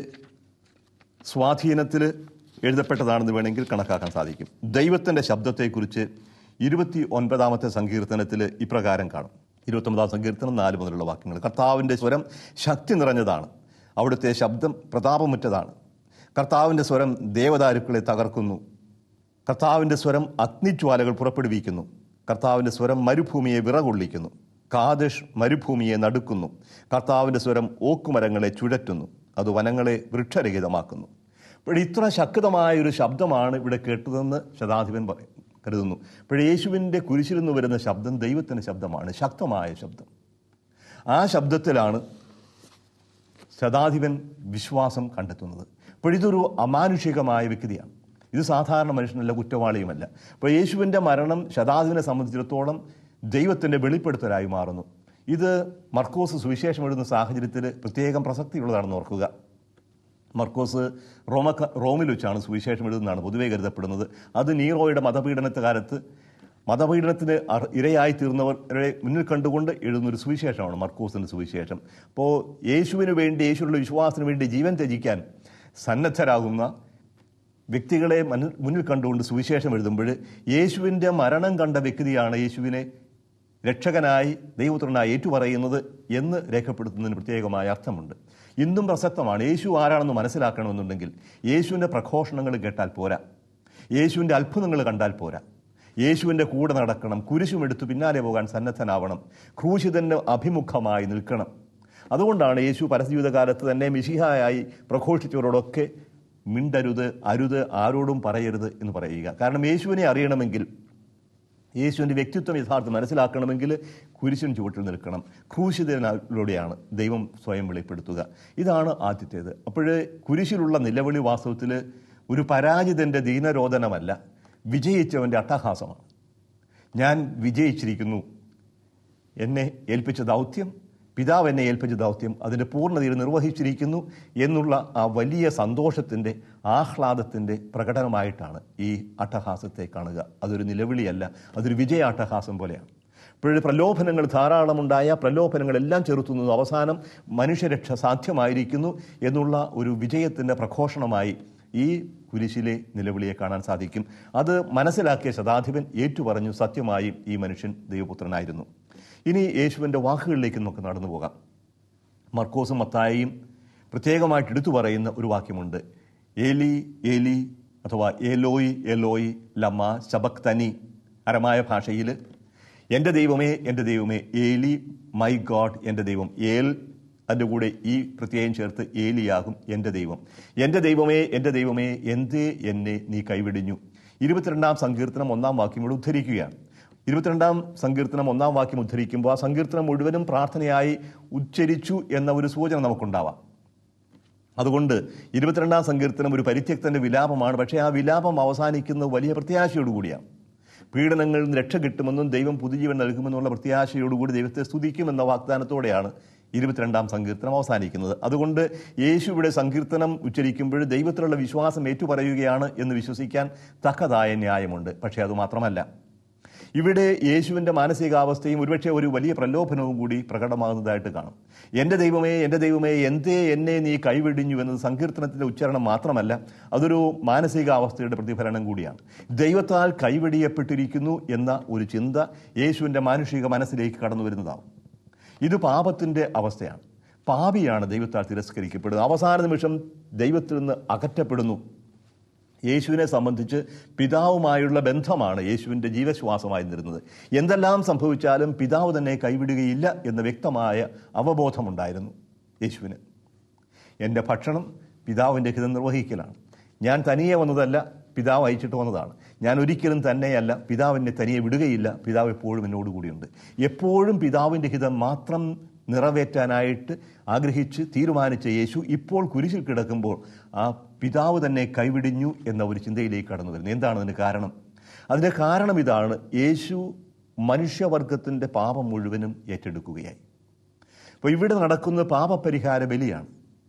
സ്വാധീനത്തിൽ എഴുതപ്പെട്ടതാണെന്ന് വേണമെങ്കിൽ കണക്കാക്കാൻ സാധിക്കും. ദൈവത്തിൻ്റെ ശബ്ദത്തെക്കുറിച്ച് 29 സങ്കീർത്തനത്തിൽ ഇപ്രകാരം കാണും. 29 സങ്കീർത്തനം 4 മുതലുള്ള വാക്യങ്ങൾ. കർത്താവിൻ്റെ സ്വരം ശക്തി നിറഞ്ഞതാണ്, അവിടുത്തെ ശബ്ദം പ്രതാപമുറ്റതാണ്. കർത്താവിൻ്റെ സ്വരം ദേവദാരുക്കളെ തകർക്കുന്നു. കർത്താവിൻ്റെ സ്വരം അഗ്നിജ്വാലകൾ പുറപ്പെടുവിക്കുന്നു. കർത്താവിൻ്റെ സ്വരം മരുഭൂമിയെ വിറകൊള്ളിക്കുന്നു. കാദേശ് മരുഭൂമിയെ നടുക്കുന്നു. കർത്താവിൻ്റെ സ്വരം ഓക്കുമരങ്ങളെ ചുഴറ്റുന്നു. അത് വനങ്ങളെ വൃക്ഷരഹിതമാക്കുന്നു. അപ്പോൾ ഇത്ര ശക്തമായൊരു ശബ്ദമാണ് ഇവിടെ കേട്ടതെന്ന് ശതാധിപൻ കരുതുന്നു. അപ്പോൾ യേശുവിൻ്റെ കുരിശിൽ നിന്ന് വരുന്ന ശബ്ദം ദൈവത്തിൻ്റെ ശബ്ദമാണ്, ശക്തമായ ശബ്ദം. ആ ശബ്ദത്തിലാണ് ശതാധിപൻ വിശ്വാസം കണ്ടെത്തുന്നത്. അപ്പോൾ ഇതൊരു അമാനുഷികമായ വ്യക്തിയാണ്. ഇത് സാധാരണ മനുഷ്യനല്ല, കുറ്റവാളിയുമല്ല. അപ്പോൾ യേശുവിൻ്റെ മരണം ശതാധിപനെ സംബന്ധിച്ചിടത്തോളം ദൈവത്തിൻ്റെ വെളിപ്പെടുത്തലായി മാറുന്നു. ഇത് മർക്കോസ് സുവിശേഷം എഴുതുന്ന സാഹചര്യത്തിൽ പ്രത്യേകം പ്രസക്തിയുള്ളതാണെന്ന് ഓർക്കുക. മർക്കോസ് റോമിൽ വെച്ചാണ് സുവിശേഷം എഴുതുന്നതാണ് പൊതുവെ കരുതപ്പെടുന്നത്. അത് നീറോയുടെ കാലത്ത് മതപീഡനത്തിന് ഇരയായി തീർന്നവരെ മുന്നിൽ കണ്ടുകൊണ്ട് എഴുതുന്നൊരു സുവിശേഷമാണ് മർക്കോസിൻ്റെ സുവിശേഷം. അപ്പോൾ യേശുവിന് വേണ്ടി, യേശുവിനുള്ള വിശ്വാസത്തിന് വേണ്ടി ജീവൻ ത്യജിക്കാൻ സന്നദ്ധരാകുന്ന വ്യക്തികളെ മുന്നിൽ കണ്ടുകൊണ്ട് സുവിശേഷം എഴുതുമ്പോൾ യേശുവിൻ്റെ മരണം കണ്ട വ്യക്തിയാണ് യേശുവിനെ രക്ഷകനായി ദൈവപുത്രനായി ഏറ്റുപറയുന്നത് എന്ന് രേഖപ്പെടുത്തുന്നതിന് പ്രത്യേകമായ അർത്ഥമുണ്ട്. ഇന്നും പ്രസക്തമാണ്. യേശു ആരാണെന്ന് മനസ്സിലാക്കണമെന്നുണ്ടെങ്കിൽ യേശുവിൻ്റെ പ്രഘോഷണങ്ങൾ കേട്ടാൽ പോരാ, യേശുവിൻ്റെ അത്ഭുതങ്ങൾ കണ്ടാൽ പോരാ. യേശുവിൻ്റെ കൂടെ നടക്കണം, കുരിശുമെടുത്ത് പിന്നാലെ പോകാൻ സന്നദ്ധനാവണം, ക്രൂശിതന് അഭിമുഖമായി നിൽക്കണം. അതുകൊണ്ടാണ് യേശു പരസ്യജീവിതകാലത്ത് തന്നെ മിശിഹായായി പ്രഘോഷിച്ചവരോടൊക്കെ മിണ്ടരുത്, അരുത്, ആരോടും പറയരുത് എന്ന് പറയുക. കാരണം യേശുവിനെ അറിയണമെങ്കിൽ, യേശുവിൻ്റെ വ്യക്തിത്വം യഥാർത്ഥം മനസ്സിലാക്കണമെങ്കിൽ കുരിശിന് ചുവട്ടിൽ നിൽക്കണം. ക്രൂശിതനിലൂടെയാണ് ദൈവം സ്വയം വെളിപ്പെടുത്തുക. ഇതാണ് ആദ്യത്തേത്. അപ്പോൾ കുരിശിലുള്ള നിലവിളി വാസ്തവത്തിൽ ഒരു പരാജിതൻ്റെ ദീനരോധനമല്ല, വിജയിച്ചവൻ്റെ അട്ടഹാസമാണ്. ഞാൻ വിജയിച്ചിരിക്കുന്നു, എന്നെ ഏൽപ്പിച്ച ദൗത്യം, പിതാവ് എന്നെ ഏൽപ്പിച്ച ദൗത്യം അതിൻ്റെ പൂർണ്ണതയിൽ നിർവഹിച്ചിരിക്കുന്നു എന്നുള്ള ആ വലിയ സന്തോഷത്തിൻ്റെ, ആഹ്ലാദത്തിൻ്റെ പ്രകടനമായിട്ടാണ് ഈ അട്ടഹാസത്തെ കാണുക. അതൊരു നിലവിളിയല്ല, അതൊരു വിജയാട്ടഹാസം പോലെയാണ്. ഇപ്പോഴൊരു പ്രലോഭനങ്ങൾ ധാരാളമുണ്ടായ പ്രലോഭനങ്ങളെല്ലാം ചെറുത്തുന്നു, അവസാനം മനുഷ്യരക്ഷ സാധ്യമായിരിക്കുന്നു എന്നുള്ള ഒരു വിജയത്തിൻ്റെ പ്രഘോഷണമായി ഈ കുരിശിലെ നിലവിളിയെ കാണാൻ സാധിക്കും. അത് മനസ്സിലാക്കിയ ശതാധിപൻ ഏറ്റുപറഞ്ഞു, സത്യമായും ഈ മനുഷ്യൻ ദൈവപുത്രനായിരുന്നു. ഇനി യേശുവിൻ്റെ വാക്കുകളിലേക്ക് നമുക്ക് നടന്നു പോകാം. മർക്കോസും മത്തായിയും പ്രത്യേകമായിട്ട് എടുത്തു പറയുന്ന ഒരു വാക്യമുണ്ട്. ഏലി ഏലി അഥവാ ഏലോയി ഏലോയി ലമ ശബക്തനി. അരമായ ഭാഷയിൽ എൻ്റെ ദൈവമേ എൻ്റെ ദൈവമേ, ഏലി മൈ ഗോഡ്, എൻ്റെ ദൈവം. ഏൽ അതിൻ്റെ കൂടെ ഈ പ്രത്യയം ചേർത്ത് ഏലിയാകും എൻ്റെ ദൈവം. എൻ്റെ ദൈവമേ എൻ്റെ ദൈവമേ, എന്തേ എന്നെ നീ കൈവിടിഞ്ഞു. 22 സങ്കീർത്തനം 1 വാക്യം കൂടെ ഉദ്ധരിക്കുകയാണ്. 22 സങ്കീർത്തനം 1 വാക്യം ഉദ്ധരിക്കുമ്പോൾ ആ സങ്കീർത്തനം മുഴുവനും പ്രാർത്ഥനയായി ഉച്ചരിച്ചു എന്ന ഒരു സൂചന നമുക്കുണ്ടാവാം. അതുകൊണ്ട് 22 സങ്കീർത്തനം ഒരു പരിത്യക്തൻ്റെ വിലാപമാണ്. പക്ഷേ ആ വിലാപം അവസാനിക്കുന്നത് വലിയ പ്രത്യാശയോടുകൂടിയാണ്. പീഡനങ്ങളിൽ നിന്ന് രക്ഷ കിട്ടുമെന്നും ദൈവം പുതുജീവൻ നൽകുമെന്നുള്ള പ്രത്യാശയോടുകൂടി ദൈവത്തെ സ്തുതിക്കുമെന്ന വാഗ്ദാനത്തോടെയാണ് 22 സങ്കീർത്തനം അവസാനിക്കുന്നത്. അതുകൊണ്ട് യേശു ഇവിടെ സങ്കീർത്തനം ഉച്ചരിക്കുമ്പോൾ ദൈവത്തിലുള്ള വിശ്വാസം ഏറ്റുപറയുകയാണ് എന്ന് വിശ്വസിക്കാൻ തക്കതായ ന്യായമുണ്ട്. പക്ഷേ അതുമാത്രമല്ല, ഇവിടെ യേശുവിൻ്റെ മാനസികാവസ്ഥയും ഒരുപക്ഷെ ഒരു വലിയ പ്രലോഭനവും കൂടി പ്രകടമാകുന്നതായിട്ട് കാണും. എൻ്റെ ദൈവമേ എൻ്റെ ദൈവമേ, എന്തേ എന്നെ നീ കൈവിടിഞ്ഞു എന്നത് സങ്കീർത്തനത്തിൻ്റെ ഉച്ചാരണം മാത്രമല്ല, അതൊരു മാനസികാവസ്ഥയുടെ പ്രതിഫലനം കൂടിയാണ്. ദൈവത്താൽ കൈവെടിയപ്പെട്ടിരിക്കുന്നു എന്ന ഒരു ചിന്ത യേശുവിൻ്റെ മാനുഷിക മനസ്സിലേക്ക് കടന്നു വരുന്നതാവും. ഇത് പാപത്തിൻ്റെ അവസ്ഥയാണ്. പാപിയാണ് ദൈവത്താൽ തിരസ്കരിക്കപ്പെടുന്നത്, അവസാന നിമിഷം ദൈവത്തിൽ നിന്ന് അകറ്റപ്പെടുന്നു. യേശുവിനെ സംബന്ധിച്ച് പിതാവുമായുള്ള ബന്ധമാണ് യേശുവിൻ്റെ ജീവശ്വാസമായി നിന്നിരുന്നത്. എന്തെല്ലാം സംഭവിച്ചാലും പിതാവ് തന്നെ കൈവിടുകയില്ല എന്ന വ്യക്തമായ അവബോധമുണ്ടായിരുന്നു യേശുവിന്. എൻ്റെ ഭക്ഷണം പിതാവിൻ്റെ ഹിതം നിർവഹിക്കലാണ്. ഞാൻ തനിയെ വന്നതല്ല, പിതാവ് അയച്ചിട്ട് വന്നതാണ്. ഞാൻ ഒരിക്കലും തന്നെയല്ല, പിതാവിനെ തനിയെ വിടുകയില്ല, പിതാവ് എപ്പോഴും എന്നോടുകൂടിയുണ്ട്. എപ്പോഴും പിതാവിൻ്റെ ഹിതം മാത്രം നിറവേറ്റാനായിട്ട് ആഗ്രഹിച്ച് തീരുമാനിച്ച യേശു ഇപ്പോൾ കുരിശിൽ കിടക്കുമ്പോൾ ആ പിതാവ് തന്നെ കൈവിടിഞ്ഞു എന്ന ഒരു ചിന്തയിലേക്ക് കടന്നു വരുന്നു. എന്താണ് അതിന് കാരണം? അതിൻ്റെ കാരണം ഇതാണ്: യേശു മനുഷ്യവർഗത്തിൻ്റെ പാപം മുഴുവനും ഏറ്റെടുക്കുകയായി. അപ്പോൾ ഇവിടെ നടക്കുന്ന പാപപരിഹാര ബലിയാണ്.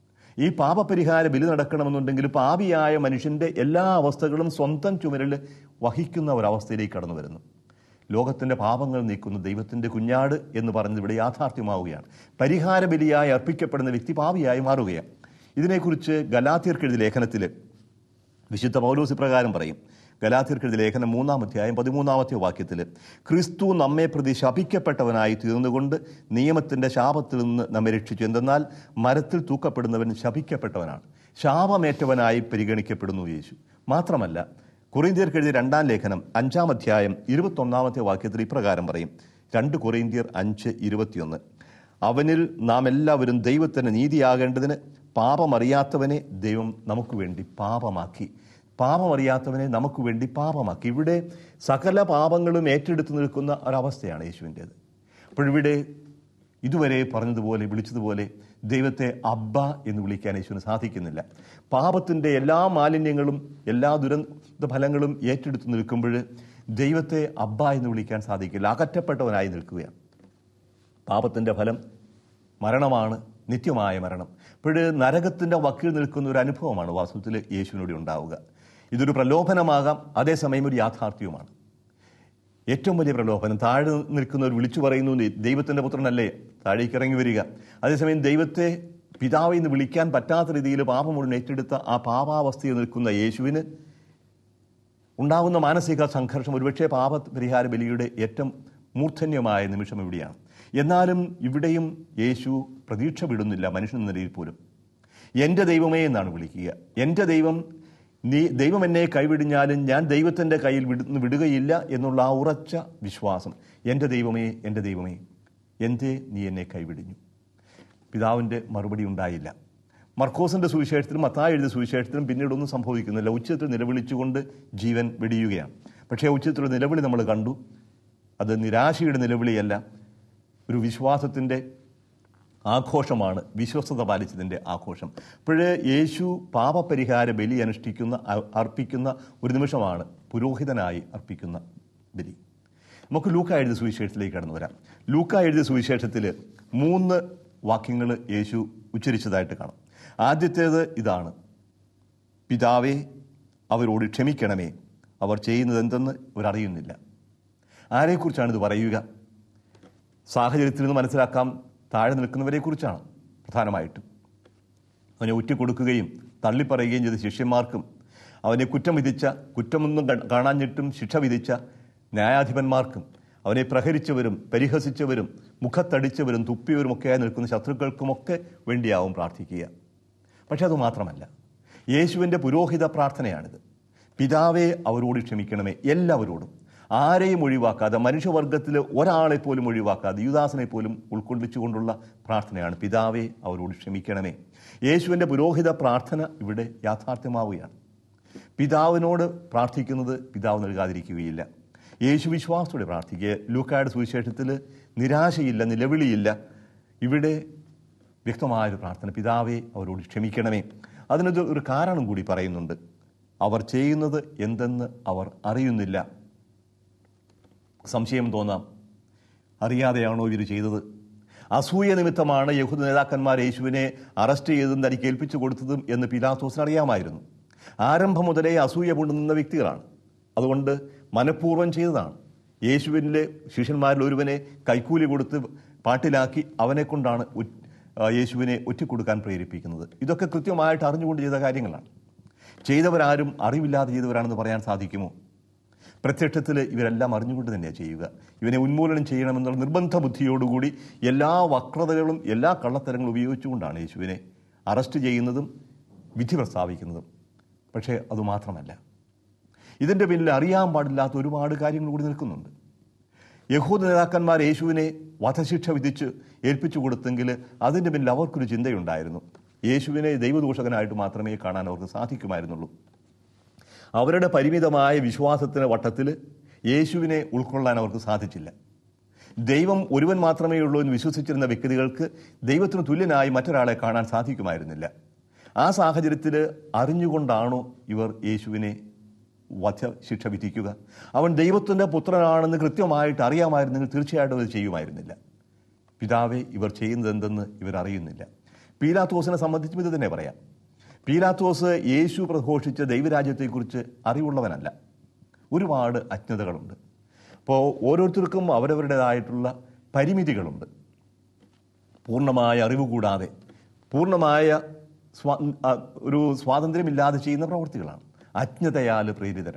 ഈ പാപപരിഹാര ബലി നടക്കണമെന്നുണ്ടെങ്കിൽ പാപിയായ മനുഷ്യൻ്റെ എല്ലാ അവസ്ഥകളും സ്വന്തം ചുമരിൽ വഹിക്കുന്ന ഒരവസ്ഥയിലേക്ക് കടന്നു വരുന്നു. ലോകത്തിൻ്റെ പാപങ്ങൾ നീക്കുന്ന ദൈവത്തിൻ്റെ കുഞ്ഞാട് എന്ന് പറഞ്ഞത് ഇവിടെ യാഥാർത്ഥ്യമാവുകയാണ്. പരിഹാര ബലിയായി അർപ്പിക്കപ്പെടുന്ന വ്യക്തി പാപിയായി മാറുകയാണ്. ഇതിനെക്കുറിച്ച് ഗലാത്യർക്ക് എഴുതിയ ലേഖനത്തിൽ വിശുദ്ധ പൗലോസ് ഇപ്രകാരം പറയും. ഗലാത്യർക്കെഴുതിയ ലേഖനം 3-ാം അധ്യായം 13-ാമത്തെ വാക്യത്തിൽ ക്രിസ്തു നമ്മെ പ്രതി ശപിക്കപ്പെട്ടവനായി തീർന്നുകൊണ്ട് നിയമത്തിൻ്റെ ശാപത്തിൽ നിന്ന് നമ്മെ രക്ഷിച്ചു. എന്തെന്നാൽ മരത്തിൽ തൂക്കപ്പെടുന്നവൻ ശപിക്കപ്പെട്ടവനാണ്, ശാപമേറ്റവനായി പരിഗണിക്കപ്പെടുന്നു യേശു. മാത്രമല്ല, കൊറിന്ത്യർക്കെഴുതിയ 2-ാം ലേഖനം 5-ാം അധ്യായം 21-ാമത്തെ വാക്യത്തിൽ ഇപ്രകാരം പറയും. 2 കൊറിന്ത്യർ 5:21, അവനിൽ നാം എല്ലാവരും ദൈവത്തിന് നീതിയാകേണ്ടതിന് പാപമറിയാത്തവനെ ദൈവം നമുക്ക് വേണ്ടി പാപമാക്കി. പാപമറിയാത്തവനെ നമുക്ക് വേണ്ടി പാപമാക്കി. ഇവിടെ സകല പാപങ്ങളും ഏറ്റെടുത്ത് നിൽക്കുന്ന ഒരവസ്ഥയാണ് യേശുവിൻ്റേത്. അപ്പോഴിവിടെ ഇതുവരെ പറഞ്ഞതുപോലെ വിളിച്ചതുപോലെ ദൈവത്തെ അബ്ബ എന്ന് വിളിക്കാൻ യേശുവിന് സാധിക്കുന്നില്ല. പാപത്തിൻ്റെ എല്ലാ മാലിന്യങ്ങളും എല്ലാ ദുരന്ത ഫലങ്ങളും ഏറ്റെടുത്ത് നിൽക്കുമ്പോൾ ദൈവത്തെ അബ്ബ എന്ന് വിളിക്കാൻ സാധിക്കില്ല. അകറ്റപ്പെട്ടവനായി നിൽക്കുകയാണ്. പാപത്തിൻ്റെ ഫലം മരണമാണ്, നിത്യമായ മരണം. അപ്പോൾ നരകത്തിൻ്റെ വക്കിൽ നിൽക്കുന്ന ഒരു അനുഭവമാണ് വാസ്തവത്തിൽ യേശുവിനോട് ഉണ്ടാവുക. ഇതൊരു പ്രലോഭനമാകാം, അതേസമയം ഒരു യാഥാർത്ഥ്യവുമാണ്. ഏറ്റവും വലിയ പ്രലോഭനം, താഴെ നിൽക്കുന്നവർ വിളിച്ചു പറയുന്നു ദൈവത്തിൻ്റെ പുത്രനല്ലേ, താഴേക്ക് ഇറങ്ങി വരിക. അതേസമയം ദൈവത്തെ പിതാവ് എന്ന് വിളിക്കാൻ പറ്റാത്ത രീതിയിൽ പാപം മുഴുവൻ ഏറ്റെടുത്ത ആ പാപാവസ്ഥയിൽ നിൽക്കുന്ന യേശുവിന് ഉണ്ടാകുന്ന മാനസിക സംഘർഷം ഒരുപക്ഷെ പാപപരിഹാര ബലിയുടെ ഏറ്റവും മൂർധന്യമായ നിമിഷം ഇവിടെയാണ്. എന്നാലും ഇവിടെയും യേശു പ്രതീക്ഷ വിടുന്നില്ല. മനുഷ്യൻ എന്ന നിലയിൽ പോലും എൻ്റെ ദൈവമേ എന്നാണ് വിളിക്കുക. എൻ്റെ ദൈവം എന്നെ കൈവിടിഞ്ഞാലും ഞാൻ ദൈവത്തിൻ്റെ കയ്യിൽ വിടുകയില്ല എന്നുള്ള ആ ഉറച്ച വിശ്വാസം. എൻ്റെ ദൈവമേ, എൻ്റെ ദൈവമേ, എന്തേ നീ എന്നെ കൈവിടിഞ്ഞു? പിതാവിൻ്റെ മറുപടി ഉണ്ടായില്ല. മർക്കോസിൻ്റെ സുവിശേഷത്തിലും മത്തായി എഴുതിയ സുവിശേഷത്തിലും പിന്നീടൊന്നും സംഭവിക്കുന്നില്ല. ഉച്ചത്തിൽ നിലവിളിച്ചുകൊണ്ട് ജീവൻ വെടിയുകയാണ്. പക്ഷേ ഉച്ചത്തിലുള്ള നിലവിളി നമ്മൾ കണ്ടു. അത് നിരാശയുടെ നിലവിളിയല്ല, ഒരു വിശ്വാസത്തിൻ്റെ ആഘോഷമാണ്, വിശ്വസ്തത പാലിച്ചതിൻ്റെ ആഘോഷം. അപ്പോഴേ യേശു പാപപരിഹാര ബലി അർപ്പിക്കുന്ന ഒരു നിമിഷമാണ് പുരോഹിതനായി അർപ്പിക്കുന്ന ബലി. നമുക്ക് ലൂക്കാ എഴുതിയ സുവിശേഷത്തിലേക്ക് കടന്നു വരാം. ലൂക്കാ എഴുതിയ സുവിശേഷത്തിൽ 3 വാക്യങ്ങൾ യേശു ഉച്ചരിച്ചതായിട്ട് കാണാം. ആദ്യത്തേത് ഇതാണ്: പിതാവേ, അവരോട് ക്ഷമിക്കണമേ, അവർ ചെയ്യുന്നത് എന്തെന്ന് അവരറിയുന്നില്ല. ആരെക്കുറിച്ചാണ് ഇത് പറയുക? സാഹചര്യത്തിൽ നിന്ന് മനസ്സിലാക്കാം, താഴെ നിൽക്കുന്നവരെ കുറിച്ചാണ് പ്രധാനമായിട്ടും. അവനെ ഒറ്റിക്കൊടുക്കുകയും തള്ളിപ്പറയുകയും ചെയ്ത ശിഷ്യന്മാർക്കും അവനെ കുറ്റമൊന്നും കാണാഞ്ഞിട്ടും ശിക്ഷ വിധിച്ച ന്യായാധിപന്മാർക്കും അവനെ പ്രഹരിച്ചവരും പരിഹസിച്ചവരും മുഖത്തടിച്ചവരും തുപ്പിയവരുമൊക്കെയായി നിൽക്കുന്ന ശത്രുക്കൾക്കുമൊക്കെ വേണ്ടിയാവും പ്രാർത്ഥിക്കുക. പക്ഷെ അതുമാത്രമല്ല, യേശുവിൻ്റെ പുരോഹിത പ്രാർത്ഥനയാണിത്. പിതാവേ, അവരോട് ക്ഷമിക്കണമേ, എല്ലാവരോടും, ആരെയും ഒഴിവാക്കാതെ, മനുഷ്യവർഗത്തിൽ ഒരാളെ പോലും ഒഴിവാക്കാതെ, യൂദാസിനെ പോലും ഉൾക്കൊള്ളിച്ചുകൊണ്ടുള്ള പ്രാർത്ഥനയാണ് പിതാവേ, അവരോട് ക്ഷമിക്കണമേ. യേശുവിൻ്റെ പുരോഹിത പ്രാർത്ഥന ഇവിടെ യാഥാർത്ഥ്യമാവുകയാണ്. പിതാവിനോട് പ്രാർത്ഥിക്കുന്നത് പിതാവ് നൽകാതിരിക്കുകയില്ല. യേശു വിശ്വാസത്തോടെ പ്രാർത്ഥിക്കുക. ലൂക്കായുടെ സുവിശേഷത്തിൽ നിരാശയില്ല, നിലവിളിയില്ല. ഇവിടെ വ്യക്തമായൊരു പ്രാർത്ഥന, പിതാവേ, അവരോട് ക്ഷമിക്കണമേ. അതിനൊരു ഒരു കാരണം കൂടി പറയുന്നുണ്ട്: അവർ ചെയ്യുന്നത് എന്തെന്ന് അവർ അറിയുന്നില്ല. സംശയം തോന്നാം, അറിയാതെയാണോ ഇവർ ചെയ്തത്? അസൂയ നിമിത്തമാണ് യഹൂദ നേതാക്കന്മാർ യേശുവിനെ അറസ്റ്റ് ചെയ്തതും തനിക്ക് ഏൽപ്പിച്ചു കൊടുത്തതും എന്ന് പിലാത്തോസിന് അറിയാമായിരുന്നു. ആരംഭം മുതലേ അസൂയ കൊണ്ടുനിന്ന വ്യക്തികളാണ്. അതുകൊണ്ട് മനഃപൂർവ്വം ചെയ്തതാണ്. യേശുവിൻ്റെ ശിഷ്യന്മാരിൽ ഒരുവനെ കൈക്കൂലി കൊടുത്ത് പാട്ടിലാക്കി അവനെ കൊണ്ടാണ് യേശുവിനെ ഒറ്റിക്കൊടുക്കാൻ പ്രേരിപ്പിക്കുന്നത്. ഇതൊക്കെ കൃത്യമായിട്ട് അറിഞ്ഞുകൊണ്ട് ചെയ്ത കാര്യങ്ങളാണ്. ചെയ്തവരാരും അറിവില്ലാതെ ചെയ്തവരാണെന്ന് പറയാൻ സാധിക്കുമോ? പ്രത്യക്ഷത്തിൽ ഇവരെല്ലാം അറിഞ്ഞുകൊണ്ട് തന്നെയാണ് ചെയ്യുക. ഇവനെ ഉന്മൂലനം ചെയ്യണമെന്നുള്ള നിർബന്ധ ബുദ്ധിയോടുകൂടി എല്ലാ വക്രതകളും എല്ലാ കള്ളത്തരങ്ങളും ഉപയോഗിച്ചുകൊണ്ടാണ് യേശുവിനെ അറസ്റ്റ് ചെയ്യുന്നതും വിധി പ്രസ്താവിക്കുന്നതും. പക്ഷേ അതുമാത്രമല്ല, ഇതിൻ്റെ പിന്നിൽ അറിയാൻ പാടില്ലാത്ത ഒരുപാട് കാര്യങ്ങൾ കൂടി നിൽക്കുന്നുണ്ട്. യഹൂദ നേതാക്കന്മാർ യേശുവിനെ വധശിക്ഷ വിധിച്ച് ഏൽപ്പിച്ചു കൊടുത്തെങ്കിൽ അതിൻ്റെ പിന്നിൽ അവർക്കൊരു ചിന്തയുണ്ടായിരുന്നു. യേശുവിനെ ദൈവദൂഷകനായിട്ട് മാത്രമേ കാണാൻ അവർക്ക് സാധിക്കുമായിരുന്നുള്ളൂ. അവരുടെ പരിമിതമായ വിശ്വാസത്തിൻ്റെ വട്ടത്തിൽ യേശുവിനെ ഉൾക്കൊള്ളാൻ അവർക്ക് സാധിച്ചില്ല. ദൈവം ഒരുവൻ മാത്രമേ ഉള്ളൂ എന്ന് വിശ്വസിച്ചിരുന്ന വ്യക്തികൾക്ക് ദൈവത്തിന് തുല്യനായി മറ്റൊരാളെ കാണാൻ സാധിക്കുമായിരുന്നില്ല. ആ സാഹചര്യത്തിൽ അറിഞ്ഞുകൊണ്ടാണോ ഇവർ യേശുവിനെ വധശിക്ഷ വിധിക്കുക? അവൻ ദൈവത്തിൻ്റെ പുത്രനാണെന്ന് കൃത്യമായിട്ട് അറിയാമായിരുന്നെങ്കിൽ തീർച്ചയായിട്ടും അത് ചെയ്യുമായിരുന്നില്ല. പിതാവേ, ഇവർ ചെയ്യുന്നത് എന്തെന്ന് ഇവർ അറിയുന്നില്ല. പീലാത്തോസിനെ സംബന്ധിച്ചും ഇത് തന്നെ പറയാം. പീലാത്തോസ് യേശു പ്രഘോഷിച്ച ദൈവരാജ്യത്തെക്കുറിച്ച് അറിവുള്ളവനല്ല. ഒരുപാട് അജ്ഞതകളുണ്ട്. അപ്പോൾ ഓരോരുത്തർക്കും അവരവരുടേതായിട്ടുള്ള പരിമിതികളുണ്ട്. പൂർണ്ണമായ അറിവ് കൂടാതെ, പൂർണ്ണമായ ഒരു സ്വാതന്ത്ര്യമില്ലാതെ ചെയ്യുന്ന പ്രവൃത്തികളാണ്. അജ്ഞതയാൽ പ്രേരിതരാണ്.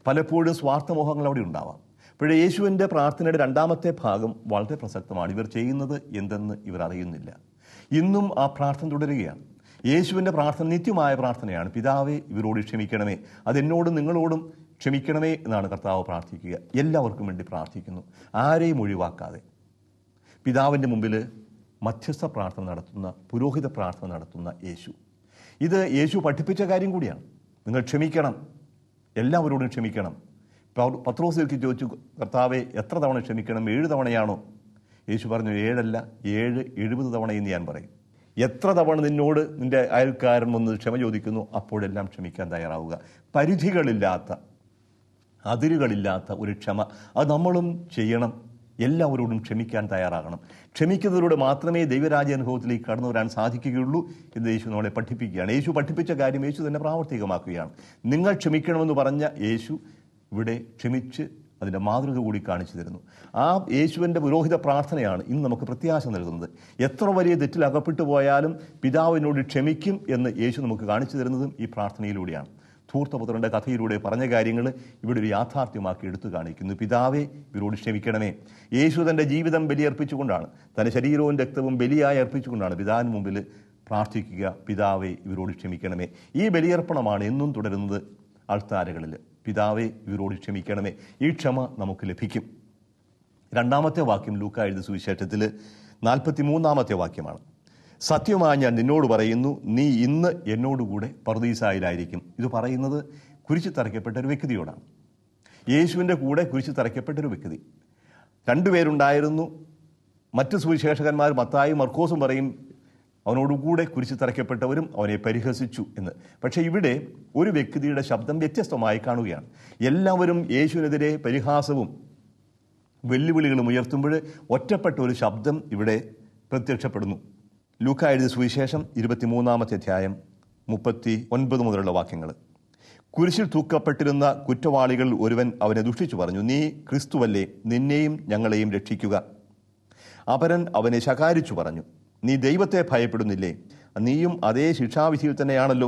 പലപ്പോഴും സ്വാർത്ഥമോഹങ്ങൾ അവിടെ ഉണ്ടാവാം. പക്ഷേ യേശുവിൻ്റെ പ്രാർത്ഥനയുടെ രണ്ടാമത്തെ ഭാഗം വളരെ പ്രസക്തമാണ്. ഇവർ ചെയ്യുന്നത് എന്തെന്ന് ഇവർ അറിയുന്നില്ല. ഇന്നും ആ പ്രാർത്ഥന തുടരുകയാണ്. യേശുവിൻ്റെ പ്രാർത്ഥന നിത്യമായ പ്രാർത്ഥനയാണ്. പിതാവേ, ഇവരോട് ക്ഷമിക്കണമേ, അതെന്നോടും നിങ്ങളോടും ക്ഷമിക്കണമേ എന്നാണ് കർത്താവ് പ്രാർത്ഥിക്കുക. എല്ലാവർക്കും വേണ്ടി പ്രാർത്ഥിക്കുന്നു, ആരെയും ഒഴിവാക്കാതെ. പിതാവിൻ്റെ മുമ്പിൽ മധ്യസ്ഥ പ്രാർത്ഥന നടത്തുന്ന, പുരോഹിത പ്രാർത്ഥന നടത്തുന്ന യേശു. ഇത് യേശു പഠിപ്പിച്ച കാര്യം കൂടിയാണ്. നിങ്ങൾ ക്ഷമിക്കണം, എല്ലാവരോടും ക്ഷമിക്കണം. പത്രോസ് ചോദിച്ചു, കർത്താവെ എത്ര തവണ ക്ഷമിക്കണം? 7 തവണയാണോ? യേശു പറഞ്ഞു, 7 അല്ല, 7 70 തവണയെന്ന് ഞാൻ പറയും. എത്ര തവണ നിന്നോട് നിന്റെ അയൽക്കാരൻ വന്ന് ക്ഷമ ചോദിക്കുന്നു, അപ്പോഴെല്ലാം ക്ഷമിക്കാൻ തയ്യാറാവുക. പരിധികളില്ലാത്ത, അതിരുകളില്ലാത്ത ഒരു ക്ഷമ, അത് നമ്മളും ചെയ്യണം. എല്ലാവരോടും ക്ഷമിക്കാൻ തയ്യാറാകണം. ക്ഷമിക്കുന്നതിലൂടെ മാത്രമേ ദൈവരാജ്യ അനുഭവത്തിലേക്ക് കടന്നു വരാൻ സാധിക്കുകയുള്ളൂ എന്ന് യേശു നമ്മളെ പഠിപ്പിക്കുകയാണ്. യേശു പഠിപ്പിച്ച കാര്യം യേശു തന്നെ പ്രാവർത്തികമാക്കുകയാണ്. നിങ്ങൾ ക്ഷമിക്കണമെന്ന് പറഞ്ഞ യേശു ഇവിടെ ക്ഷമിച്ച് അതിൻ്റെ മാതൃക കൂടി കാണിച്ചു തരുന്നു. ആ യേശുവിൻ്റെ പുരോഹിത പ്രാർത്ഥനയാണ് ഇന്ന് നമുക്ക് പ്രത്യാശ നൽകുന്നത്. എത്ര വലിയ തെറ്റിൽ അകപ്പെട്ടു പോയാലും പിതാവിനോട് ക്ഷമിക്കും എന്ന് യേശു നമുക്ക് കാണിച്ചു തരുന്നതും ഈ പ്രാർത്ഥനയിലൂടെയാണ്. ധൂർത്തപുത്രൻ്റെ കഥയിലൂടെ പറഞ്ഞ കാര്യങ്ങൾ ഇവിടെ ഒരു യാഥാർത്ഥ്യമാക്കി എടുത്തു കാണിക്കുന്നു. പിതാവേ, ഇവരോട് ക്ഷമിക്കണമേ. യേശു തൻ്റെ ജീവിതം ബലിയർപ്പിച്ചുകൊണ്ടാണ്, തൻ്റെ ശരീരവും രക്തവും ബലിയായി അർപ്പിച്ചുകൊണ്ടാണ് പിതാവിന് മുമ്പിൽ പ്രാർത്ഥിക്കുക, പിതാവേ, ഇവരോട് ക്ഷമിക്കണമേ. ഈ ബലിയർപ്പണമാണ് എന്നും തുടരുന്നത് അൾത്താരകളിൽ. പിതാവേ, ഇവരോട് ക്ഷമിക്കണമേ. ഈ ക്ഷമ നമുക്ക് ലഭിക്കും. രണ്ടാമത്തെ വാക്യം ലൂക്കാ എഴുതിയ സുവിശേഷത്തിൽ 43-ാമത്തെ വാക്യമാണ്. സത്യമായി ഞാൻ നിന്നോട് പറയുന്നു, നീ ഇന്ന് എന്നോടുകൂടെ പറുദീസായിലായിരിക്കും. ഇത് പറയുന്നത് കുരിശിൽ തറയ്ക്കപ്പെട്ട ഒരു വ്യക്തിയോടാണ്. യേശുവിൻ്റെ കൂടെ കുരിശിൽ തറയ്ക്കപ്പെട്ട ഒരു വ്യക്തി. 2 പേരുണ്ടായിരുന്നു. മറ്റ് സുവിശേഷകന്മാർ മത്തായും മർക്കോസും പറയും അവനോടുകൂടെ കുരിശിൽ തറയ്ക്കപ്പെട്ടവരും അവനെ പരിഹസിച്ചു എന്ന്. പക്ഷേ ഇവിടെ ഒരു വ്യക്തിയുടെ ശബ്ദം വ്യത്യസ്തമായി കാണുകയാണ്. എല്ലാവരും യേശുവിനെതിരെ പരിഹാസവും വെല്ലുവിളികളും ഉയർത്തുമ്പോൾ ഒറ്റപ്പെട്ട ഒരു ശബ്ദം ഇവിടെ പ്രത്യക്ഷപ്പെടുന്നു. ലൂക്കാ എഴുതിയ സുവിശേഷം 23-ാമത്തെ അധ്യായം 39 മുതലുള്ള വാക്യങ്ങൾ. കുരിശിൽ തൂക്കപ്പെട്ടിരുന്ന കുറ്റവാളികൾ ഒരുവൻ അവനെ ദുഷിച്ചു പറഞ്ഞു, നീ ക്രിസ്തുവല്ലേ, നിന്നെയും ഞങ്ങളെയും രക്ഷിക്കുക. അപരൻ അവനെ ശകാരിച്ചു പറഞ്ഞു, നീ ദൈവത്തെ ഭയപ്പെടുന്നില്ലേ? നീയും അതേ ശിക്ഷാവിധിയിൽ തന്നെയാണല്ലോ.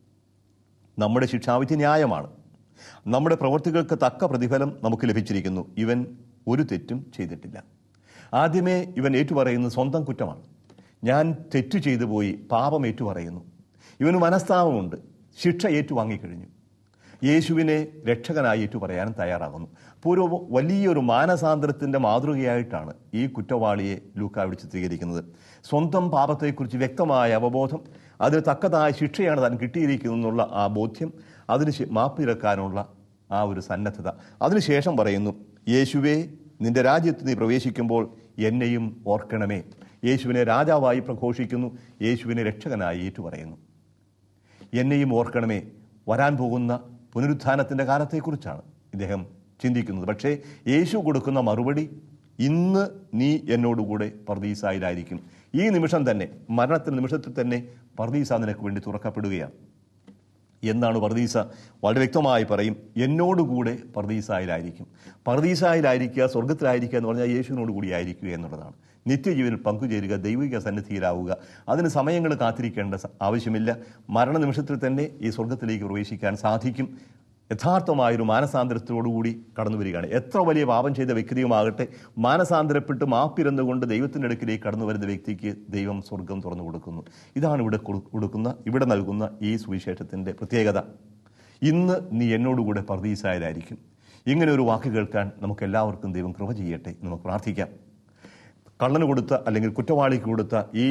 നമ്മുടെ ശിക്ഷാവിധി ന്യായമാണ്. നമ്മുടെ പ്രവൃത്തികൾക്ക് തക്ക പ്രതിഫലം നമുക്ക് ലഭിച്ചിരിക്കുന്നു. ഇവൻ ഒരു തെറ്റും ചെയ്തിട്ടില്ല. ആദ്യമേ ഇവൻ ഏറ്റുപറയുന്നത് സ്വന്തം കുറ്റമാണ്. ഞാൻ തെറ്റു ചെയ്തു പോയി, പാപം ഏറ്റുപറയുന്നു. ഇവന് മനസ്താപമുണ്ട്, ശിക്ഷ ഏറ്റുവാങ്ങിക്കഴിഞ്ഞു. യേശുവിനെ രക്ഷകനായി ഏറ്റുപറയാനും തയ്യാറാകുന്നു. അപ്പോൾ ഒരു വലിയൊരു മാനസാന്തരത്തിൻ്റെ മാതൃകയായിട്ടാണ് ഈ കുറ്റവാളിയെ ലൂക്കാ ഇവിടെ ചിത്രീകരിക്കുന്നത്. സ്വന്തം പാപത്തെക്കുറിച്ച് വ്യക്തമായ അവബോധം, അതിന് തക്കതായ ശിക്ഷയാണ് താൻ കിട്ടിയിരിക്കുന്നതെന്നുള്ള ആ ബോധ്യം, അതിന് മാപ്പിരക്കാനുള്ള ആ ഒരു സന്നദ്ധത. അതിനുശേഷം പറയുന്നു, യേശുവേ, നിന്റെ രാജ്യത്ത് നീ പ്രവേശിക്കുമ്പോൾ എന്നെയും ഓർക്കണമേ. യേശുവിനെ രാജാവായി പ്രഘോഷിക്കുന്നു, യേശുവിനെ രക്ഷകനായി ഏറ്റുപറയുന്നു. എന്നെയും ഓർക്കണമേ. വരാൻ പോകുന്ന പുനരുത്ഥാനത്തിൻ്റെ കാലത്തെക്കുറിച്ചാണ് ഇദ്ദേഹം ചിന്തിക്കുന്നത്. പക്ഷേ യേശു കൊടുക്കുന്ന മറുപടി, ഇന്ന് നീ എന്നോടുകൂടെ പറുദീസായിലായിരിക്കും. ഈ നിമിഷം തന്നെ, മരണത്തിൻ്റെ നിമിഷത്തിൽ തന്നെ പറുദീസ നിനക്ക് വേണ്ടി തുറക്കപ്പെടുകയാണ്. എന്നാണ് പറുദീസ? വളരെ വ്യക്തമായി പറയും, എന്നോടുകൂടെ പറുദീസായിലായിരിക്കും. പറുദീസായിലായിരിക്കുക, സ്വർഗത്തിലായിരിക്കുക എന്ന് പറഞ്ഞാൽ യേശുവിനോട് കൂടി ആയിരിക്കുക എന്നുള്ളതാണ്. നിത്യജീവനിൽ പങ്കുചേരുക, ദൈവിക സന്നിധിയിലാവുക. അതിന് സമയങ്ങൾ കാത്തിരിക്കേണ്ട ആവശ്യമില്ല. മരണനിമിഷത്തിൽ തന്നെ ഈ സ്വർഗത്തിലേക്ക് പ്രവേശിക്കാൻ സാധിക്കും. യഥാർത്ഥമായൊരു മാനസാന്തരത്തോടുകൂടി കടന്നു വരികയാണ്. എത്ര വലിയ പാപം ചെയ്ത വ്യക്തിയുമാകട്ടെ, മാനസാന്തരപ്പെട്ട് മാപ്പിരുന്നുകൊണ്ട് ദൈവത്തിൻ്റെ അടുക്കിലേക്ക് കടന്നു വരുന്ന വ്യക്തിക്ക് ദൈവം സ്വർഗം തുറന്നു കൊടുക്കുന്നു. ഇതാണ് ഇവിടെ നൽകുന്ന ഈ സുവിശേഷത്തിൻ്റെ പ്രത്യേകത. ഇന്ന് നീ എന്നോടുകൂടെ പറുദീസായിലായിരിക്കും. ഇങ്ങനെ ഒരു വാക്ക് കേൾക്കാൻ നമുക്ക് എല്ലാവർക്കും ദൈവം കൃപ ചെയ്യട്ടെ. നമുക്ക് പ്രാർത്ഥിക്കാം. കള്ളന് കൊടുത്ത അല്ലെങ്കിൽ കുറ്റവാളിക്ക് കൊടുത്ത ഈ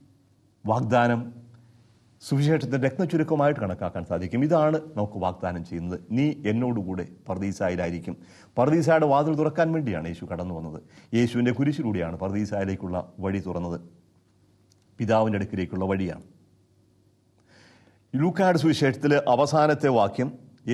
വാഗ്ദാനം സുവിശേഷത്തിൻ്റെ രത്നചുരുക്കമായിട്ട് കണക്കാക്കാൻ സാധിക്കും. ഇതാണ് നമുക്ക് വാഗ്ദാനം ചെയ്യുന്നത്, നീ എന്നോടുകൂടെ പറുദീസായിലായിരിക്കും. പറുദീസായുടെ വാതിൽ തുറക്കാൻ വേണ്ടിയാണ് യേശു കടന്നു വന്നത്. യേശുവിൻ്റെ കുരിശിലൂടെയാണ് പറുദീസായിലേക്കുള്ള വഴി തുറന്നത്. പിതാവിൻ്റെ അടുക്കിലേക്കുള്ള വഴിയാണ്. ലൂക്കായുടെ സുവിശേഷത്തിൽ അവസാനത്തെ വാക്യം,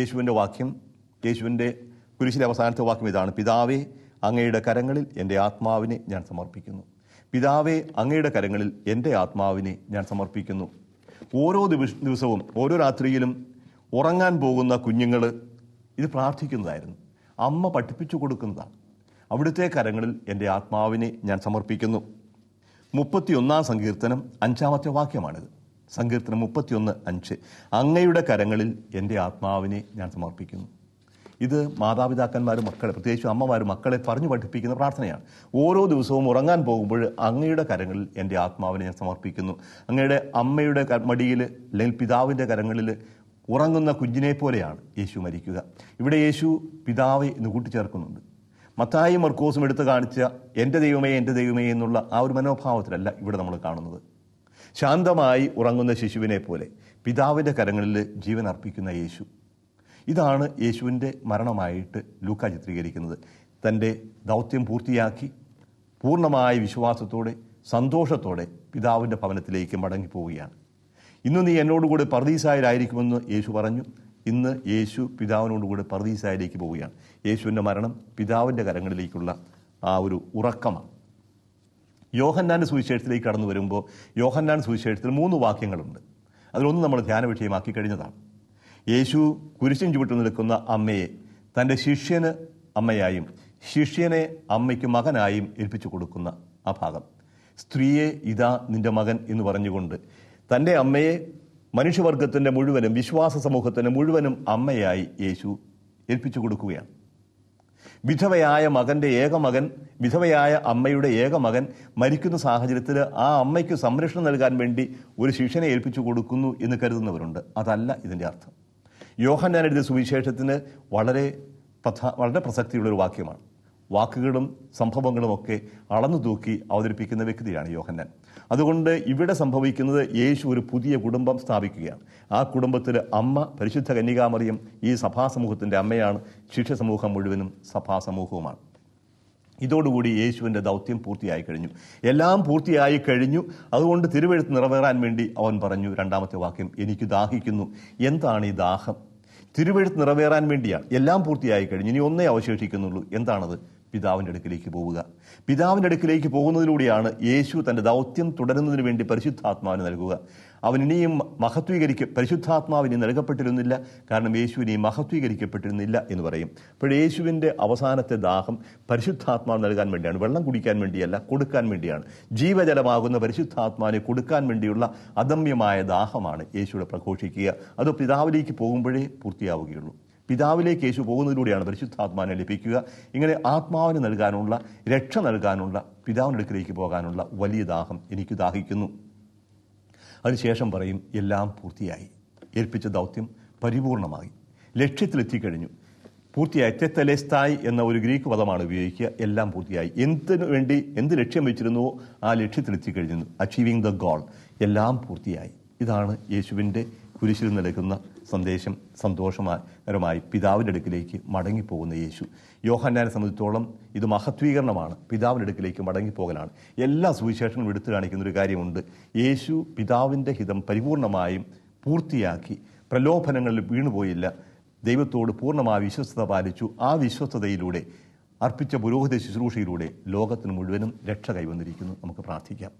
യേശുവിൻ്റെ കുരിശിലെ അവസാനത്തെ വാക്യം ഇതാണ്, പിതാവേ, അങ്ങയുടെ കരങ്ങളിൽ എൻ്റെ ആത്മാവിനെ ഞാൻ സമർപ്പിക്കുന്നു. പിതാവേ, അങ്ങയുടെ കരങ്ങളിൽ എൻ്റെ ആത്മാവിനെ ഞാൻ സമർപ്പിക്കുന്നു. ഓരോ ദിവസവും ഓരോ രാത്രിയിലും ഉറങ്ങാൻ പോകുന്ന കുഞ്ഞുങ്ങൾ ഇത് പ്രാർത്ഥിക്കുന്നതായിരുന്നു. അമ്മ പഠിപ്പിച്ചു കൊടുക്കുന്നതാണ്. അവിടുത്തെ കരങ്ങളിൽ എൻ്റെ ആത്മാവിനെ ഞാൻ സമർപ്പിക്കുന്നു. 31-ാം സങ്കീർത്തനം 5-ാമത്തെ വാക്യമാണിത്. സങ്കീർത്തനം 31:5, അങ്ങയുടെ കരങ്ങളിൽ എൻ്റെ ആത്മാവിനെ ഞാൻ സമർപ്പിക്കുന്നു. ഇത് മാതാപിതാക്കന്മാരും മക്കളെ, പ്രത്യേകിച്ച് അമ്മമാരും മക്കളെ പറഞ്ഞു പഠിപ്പിക്കുന്ന പ്രാർത്ഥനയാണ്. ഓരോ ദിവസവും ഉറങ്ങാൻ പോകുമ്പോൾ അങ്ങയുടെ കരങ്ങളിൽ എൻ്റെ ആത്മാവിനെ ഞാൻ സമർപ്പിക്കുന്നു. അങ്ങയുടെ അമ്മയുടെ മടിയിൽ അല്ലെങ്കിൽ പിതാവിൻ്റെ കരങ്ങളിൽ ഉറങ്ങുന്ന കുഞ്ഞിനെ പോലെയാണ് യേശു മരിക്കുക. ഇവിടെ യേശു പിതാവെ എന്ന് കൂട്ടിച്ചേർക്കുന്നുണ്ട്. മത്തായിയും മർക്കോസും എടുത്തു കാണിച്ച എൻ്റെ ദൈവമേ എൻ്റെ ദൈവമേ എന്നുള്ള ആ ഒരു മനോഭാവത്തിലല്ല ഇവിടെ നമ്മൾ കാണുന്നത്. ശാന്തമായി ഉറങ്ങുന്ന ശിശുവിനെ പോലെ പിതാവിൻ്റെ കരങ്ങളിൽ ജീവൻ അർപ്പിക്കുന്ന യേശു. ഇതാണ് യേശുവിൻ്റെ മരണമായിട്ട് ലൂക്ക ചിത്രീകരിക്കുന്നത്. തൻ്റെ ദൗത്യം പൂർത്തിയാക്കി പൂർണ്ണമായ വിശ്വാസത്തോടെ സന്തോഷത്തോടെ പിതാവിൻ്റെ ഭവനത്തിലേക്ക് മടങ്ങിപ്പോവുകയാണ്. ഇന്ന് നീ എന്നോടുകൂടി പർദീസായിലായിരിക്കുമെന്ന് യേശു പറഞ്ഞു. ഇന്ന് യേശു പിതാവിനോടുകൂടി പർദീസായിലേക്ക് പോവുകയാണ്. യേശുവിൻ്റെ മരണം പിതാവിൻ്റെ കരങ്ങളിലേക്കുള്ള ആ ഒരു ഉറക്കമാണ്. യോഹന്നാൻ്റെ സുവിശേഷത്തിലേക്ക് കടന്നു വരുമ്പോൾ യോഹന്നാൻ സുവിശേഷത്തിൽ 3 വാക്യങ്ങളുണ്ട്. അതിലൊന്ന് നമ്മൾ ധ്യാന വിഷയമാക്കി കഴിഞ്ഞതാണ്. യേശു കുരിശിൻ ചുവട്ടിൽ നിൽക്കുന്ന അമ്മയെ തൻ്റെ ശിഷ്യന് അമ്മയായും ശിഷ്യനെ അമ്മയ്ക്ക് മകനായും ഏൽപ്പിച്ചു കൊടുക്കുന്ന ആ ഭാഗം. സ്ത്രീയെ ഇതാ നിന്റെ മകൻ എന്ന് പറഞ്ഞുകൊണ്ട് തൻ്റെ അമ്മയെ മനുഷ്യവർഗത്തിൻ്റെ മുഴുവനും വിശ്വാസ സമൂഹത്തിൻ്റെ മുഴുവനും അമ്മയായി യേശു ഏൽപ്പിച്ചു കൊടുക്കുകയാണ്. വിധവയായ മകൻ്റെ ഏകമകൻ, വിധവയായ അമ്മയുടെ ഏകമകൻ മരിക്കുന്ന സാഹചര്യത്തിൽ ആ അമ്മയ്ക്ക് സംരക്ഷണം നൽകാൻ വേണ്ടി ഒരു ശിഷ്യനെ ഏൽപ്പിച്ചു കൊടുക്കുന്നു എന്ന് കരുതുന്നവരുണ്ട്. അതല്ല ഇതിൻ്റെ അർത്ഥം. യോഹന്നാൻ എഴുതിയ സുവിശേഷത്തിന് വളരെ പ്രസക്തിയുള്ളൊരു വാക്യമാണ്. വാക്കുകളും സംഭവങ്ങളുമൊക്കെ അളന്നു തൂക്കി അവതരിപ്പിക്കുന്ന വ്യക്തിയാണ് യോഹന്നാൻ. അതുകൊണ്ട് ഇവിടെ സംഭവിക്കുന്നത് യേശു ഒരു പുതിയ കുടുംബം സ്ഥാപിക്കുകയാണ്. ആ കുടുംബത്തിൽ അമ്മ പരിശുദ്ധ കന്യകാമറിയം ഈ സഭാസമൂഹത്തിൻ്റെ അമ്മയാണ്. ശിഷ്യസമൂഹം മുഴുവനും സഭാസമൂഹവുമാണ്. ഇതോടുകൂടി യേശുവിൻ്റെ ദൗത്യം പൂർത്തിയായി കഴിഞ്ഞു. എല്ലാം പൂർത്തിയായി കഴിഞ്ഞു. അതുകൊണ്ട് തിരുവെഴുത്ത് നിറവേറാൻ വേണ്ടി അവൻ പറഞ്ഞു, 2ാമത്തെ വാക്യം, എനിക്ക് ദാഹിക്കുന്നു. എന്താണ് ഈ ദാഹം? തിരുവെഴുത്ത് നിറവേറാൻ വേണ്ടിയാണ്. എല്ലാം പൂർത്തിയായി കഴിഞ്ഞു. ഇനി ഒന്നേ അവശേഷിക്കുന്നുള്ളൂ. എന്താണത്? പിതാവിൻ്റെ അടുക്കിലേക്ക് പോവുക. പിതാവിൻ്റെ അടുക്കിലേക്ക് പോകുന്നതിലൂടെയാണ് യേശു തൻ്റെ ദൗത്യം തുടരുന്നതിന് വേണ്ടി പരിശുദ്ധാത്മാവിന് നൽകുക. അവൻ ഇനിയും പരിശുദ്ധാത്മാവിന് നൽകപ്പെട്ടിരുന്നില്ല. കാരണം യേശു ഇനിയും മഹത്വീകരിക്കപ്പെട്ടിരുന്നില്ല എന്ന് പറയും. അപ്പോൾ യേശുവിൻ്റെ അവസാനത്തെ ദാഹം പരിശുദ്ധാത്മാവ് നൽകാൻ വേണ്ടിയാണ്. വെള്ളം കുടിക്കാൻ വേണ്ടിയല്ല, കൊടുക്കാൻ വേണ്ടിയാണ്. ജീവജലമാകുന്ന പരിശുദ്ധാത്മാവിനെ കൊടുക്കാൻ വേണ്ടിയുള്ള അദമ്യമായ ദാഹമാണ് യേശുവിടെ പ്രഘോഷിക്കുക. അത് പിതാവിലേക്ക് പോകുമ്പോഴേ പൂർത്തിയാവുകയുള്ളൂ. പിതാവിലേക്ക് യേശു പോകുന്നതിലൂടെയാണ് പരിശുദ്ധാത്മാവിനെ ലഭിക്കുക. ഇങ്ങനെ ആത്മാവിന് നൽകാനുള്ള, രക്ഷ നൽകാനുള്ള, പിതാവിൻ്റെ അടുക്കിലേക്ക് പോകാനുള്ള വലിയ ദാഹം എനിക്ക് ദാഹിക്കുന്നു. അതിനുശേഷം പറയും, എല്ലാം പൂർത്തിയായി. ഏൽപ്പിച്ച ദൗത്യം പരിപൂർണമായി, ലക്ഷ്യത്തിലെത്തിക്കഴിഞ്ഞു, പൂർത്തിയായി. തെത്തലെസ്തായി എന്ന ഒരു ഗ്രീക്ക് പദമാണ് ഉപയോഗിക്കുക. എല്ലാം പൂർത്തിയായി. എന്തിനു വേണ്ടി എന്ത് ലക്ഷ്യം വെച്ചിരുന്നുവോ ആ ലക്ഷ്യത്തിലെത്തിക്കഴിഞ്ഞു. Achieving the goal. എല്ലാം പൂർത്തിയായി. ഇതാണ് യേശുവിൻ്റെ കുരിശിൽ നൽകുന്ന സന്ദേശം. സന്തോഷകരമായി പിതാവിൻ്റെ അടുക്കിലേക്ക് മടങ്ങിപ്പോകുന്ന യേശു. യോഹന്നാനെ സംബന്ധിച്ചോളം ഇത് മഹത്വീകരണമാണ്. പിതാവിൻ്റെ അടുക്കിലേക്ക് മടങ്ങിപ്പോകലാണ്. എല്ലാ സുവിശേഷങ്ങളും എടുത്തു കാണിക്കുന്ന ഒരു കാര്യമുണ്ട്. യേശു പിതാവിൻ്റെ ഹിതം പരിപൂർണമായും പൂർത്തിയാക്കി. പ്രലോഭനങ്ങളിൽ വീണുപോയില്ല. ദൈവത്തോട് പൂർണ്ണമായ വിശ്വസ്തത പാലിച്ചു. ആ വിശ്വസ്തതയിലൂടെ അർപ്പിച്ച പുരോഹിത ശുശ്രൂഷയിലൂടെ ലോകത്തിന് മുഴുവനും രക്ഷ കൈവന്നിരിക്കുന്നു. നമുക്ക് പ്രാർത്ഥിക്കാം.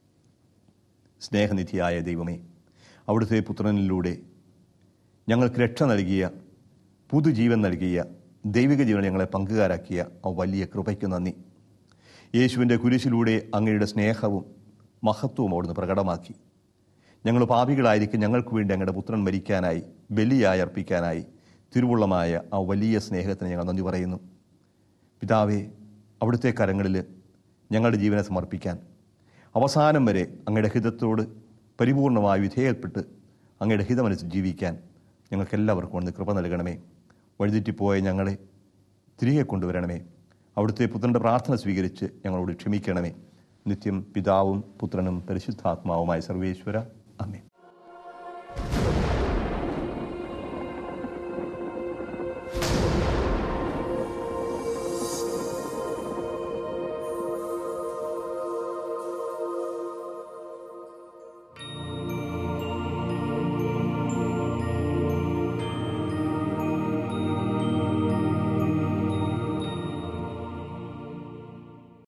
സ്നേഹനിധിയായ ദൈവമേ, അവിടുത്തെ പുത്രനിലൂടെ ഞങ്ങൾക്ക് രക്ഷ നൽകിയ, പുതുജീവൻ നൽകിയ, ദൈവിക ജീവൻ ഞങ്ങളെ പങ്കുകാരാക്കിയ ആ വലിയ കൃപയ്ക്ക് നന്ദി. യേശുവിൻ്റെ കുരിശിലൂടെ അങ്ങയുടെ സ്നേഹവും മഹത്വവും അവിടുന്ന് പ്രകടമാക്കി. ഞങ്ങൾ പാപികളായിരിക്കും ഞങ്ങൾക്ക് വേണ്ടി അങ്ങയുടെ പുത്രൻ മരിക്കാനായി, ബലിയായി അർപ്പിക്കാനായി തിരുവുള്ളമായ ആ വലിയ സ്നേഹത്തിന് ഞങ്ങൾ നന്ദി പറയുന്നു. പിതാവേ, അവിടുത്തെ കരങ്ങളിൽ ഞങ്ങളുടെ ജീവനെ സമർപ്പിക്കാൻ, അവസാനം വരെ അങ്ങയുടെ ഹിതത്തോട് പരിപൂർണമായി വിധേയപ്പെട്ട് അങ്ങയുടെ ഹിതമനുസരിച്ച് ജീവിക്കാൻ ഞങ്ങൾക്കെല്ലാവർക്കും കൊണ്ട് കൃപ നൽകണമേ. വഴിതെറ്റിപ്പോയ ഞങ്ങളെ തിരികെ കൊണ്ടുവരണമേ. അവിടുത്തെ പുത്രൻ്റെ പ്രാർത്ഥന സ്വീകരിച്ച് ഞങ്ങളോട് ക്ഷമിക്കണമേ. നിത്യം പിതാവും പുത്രനും പരിശുദ്ധാത്മാവുമായ സർവേശ്വര. ആമേൻ.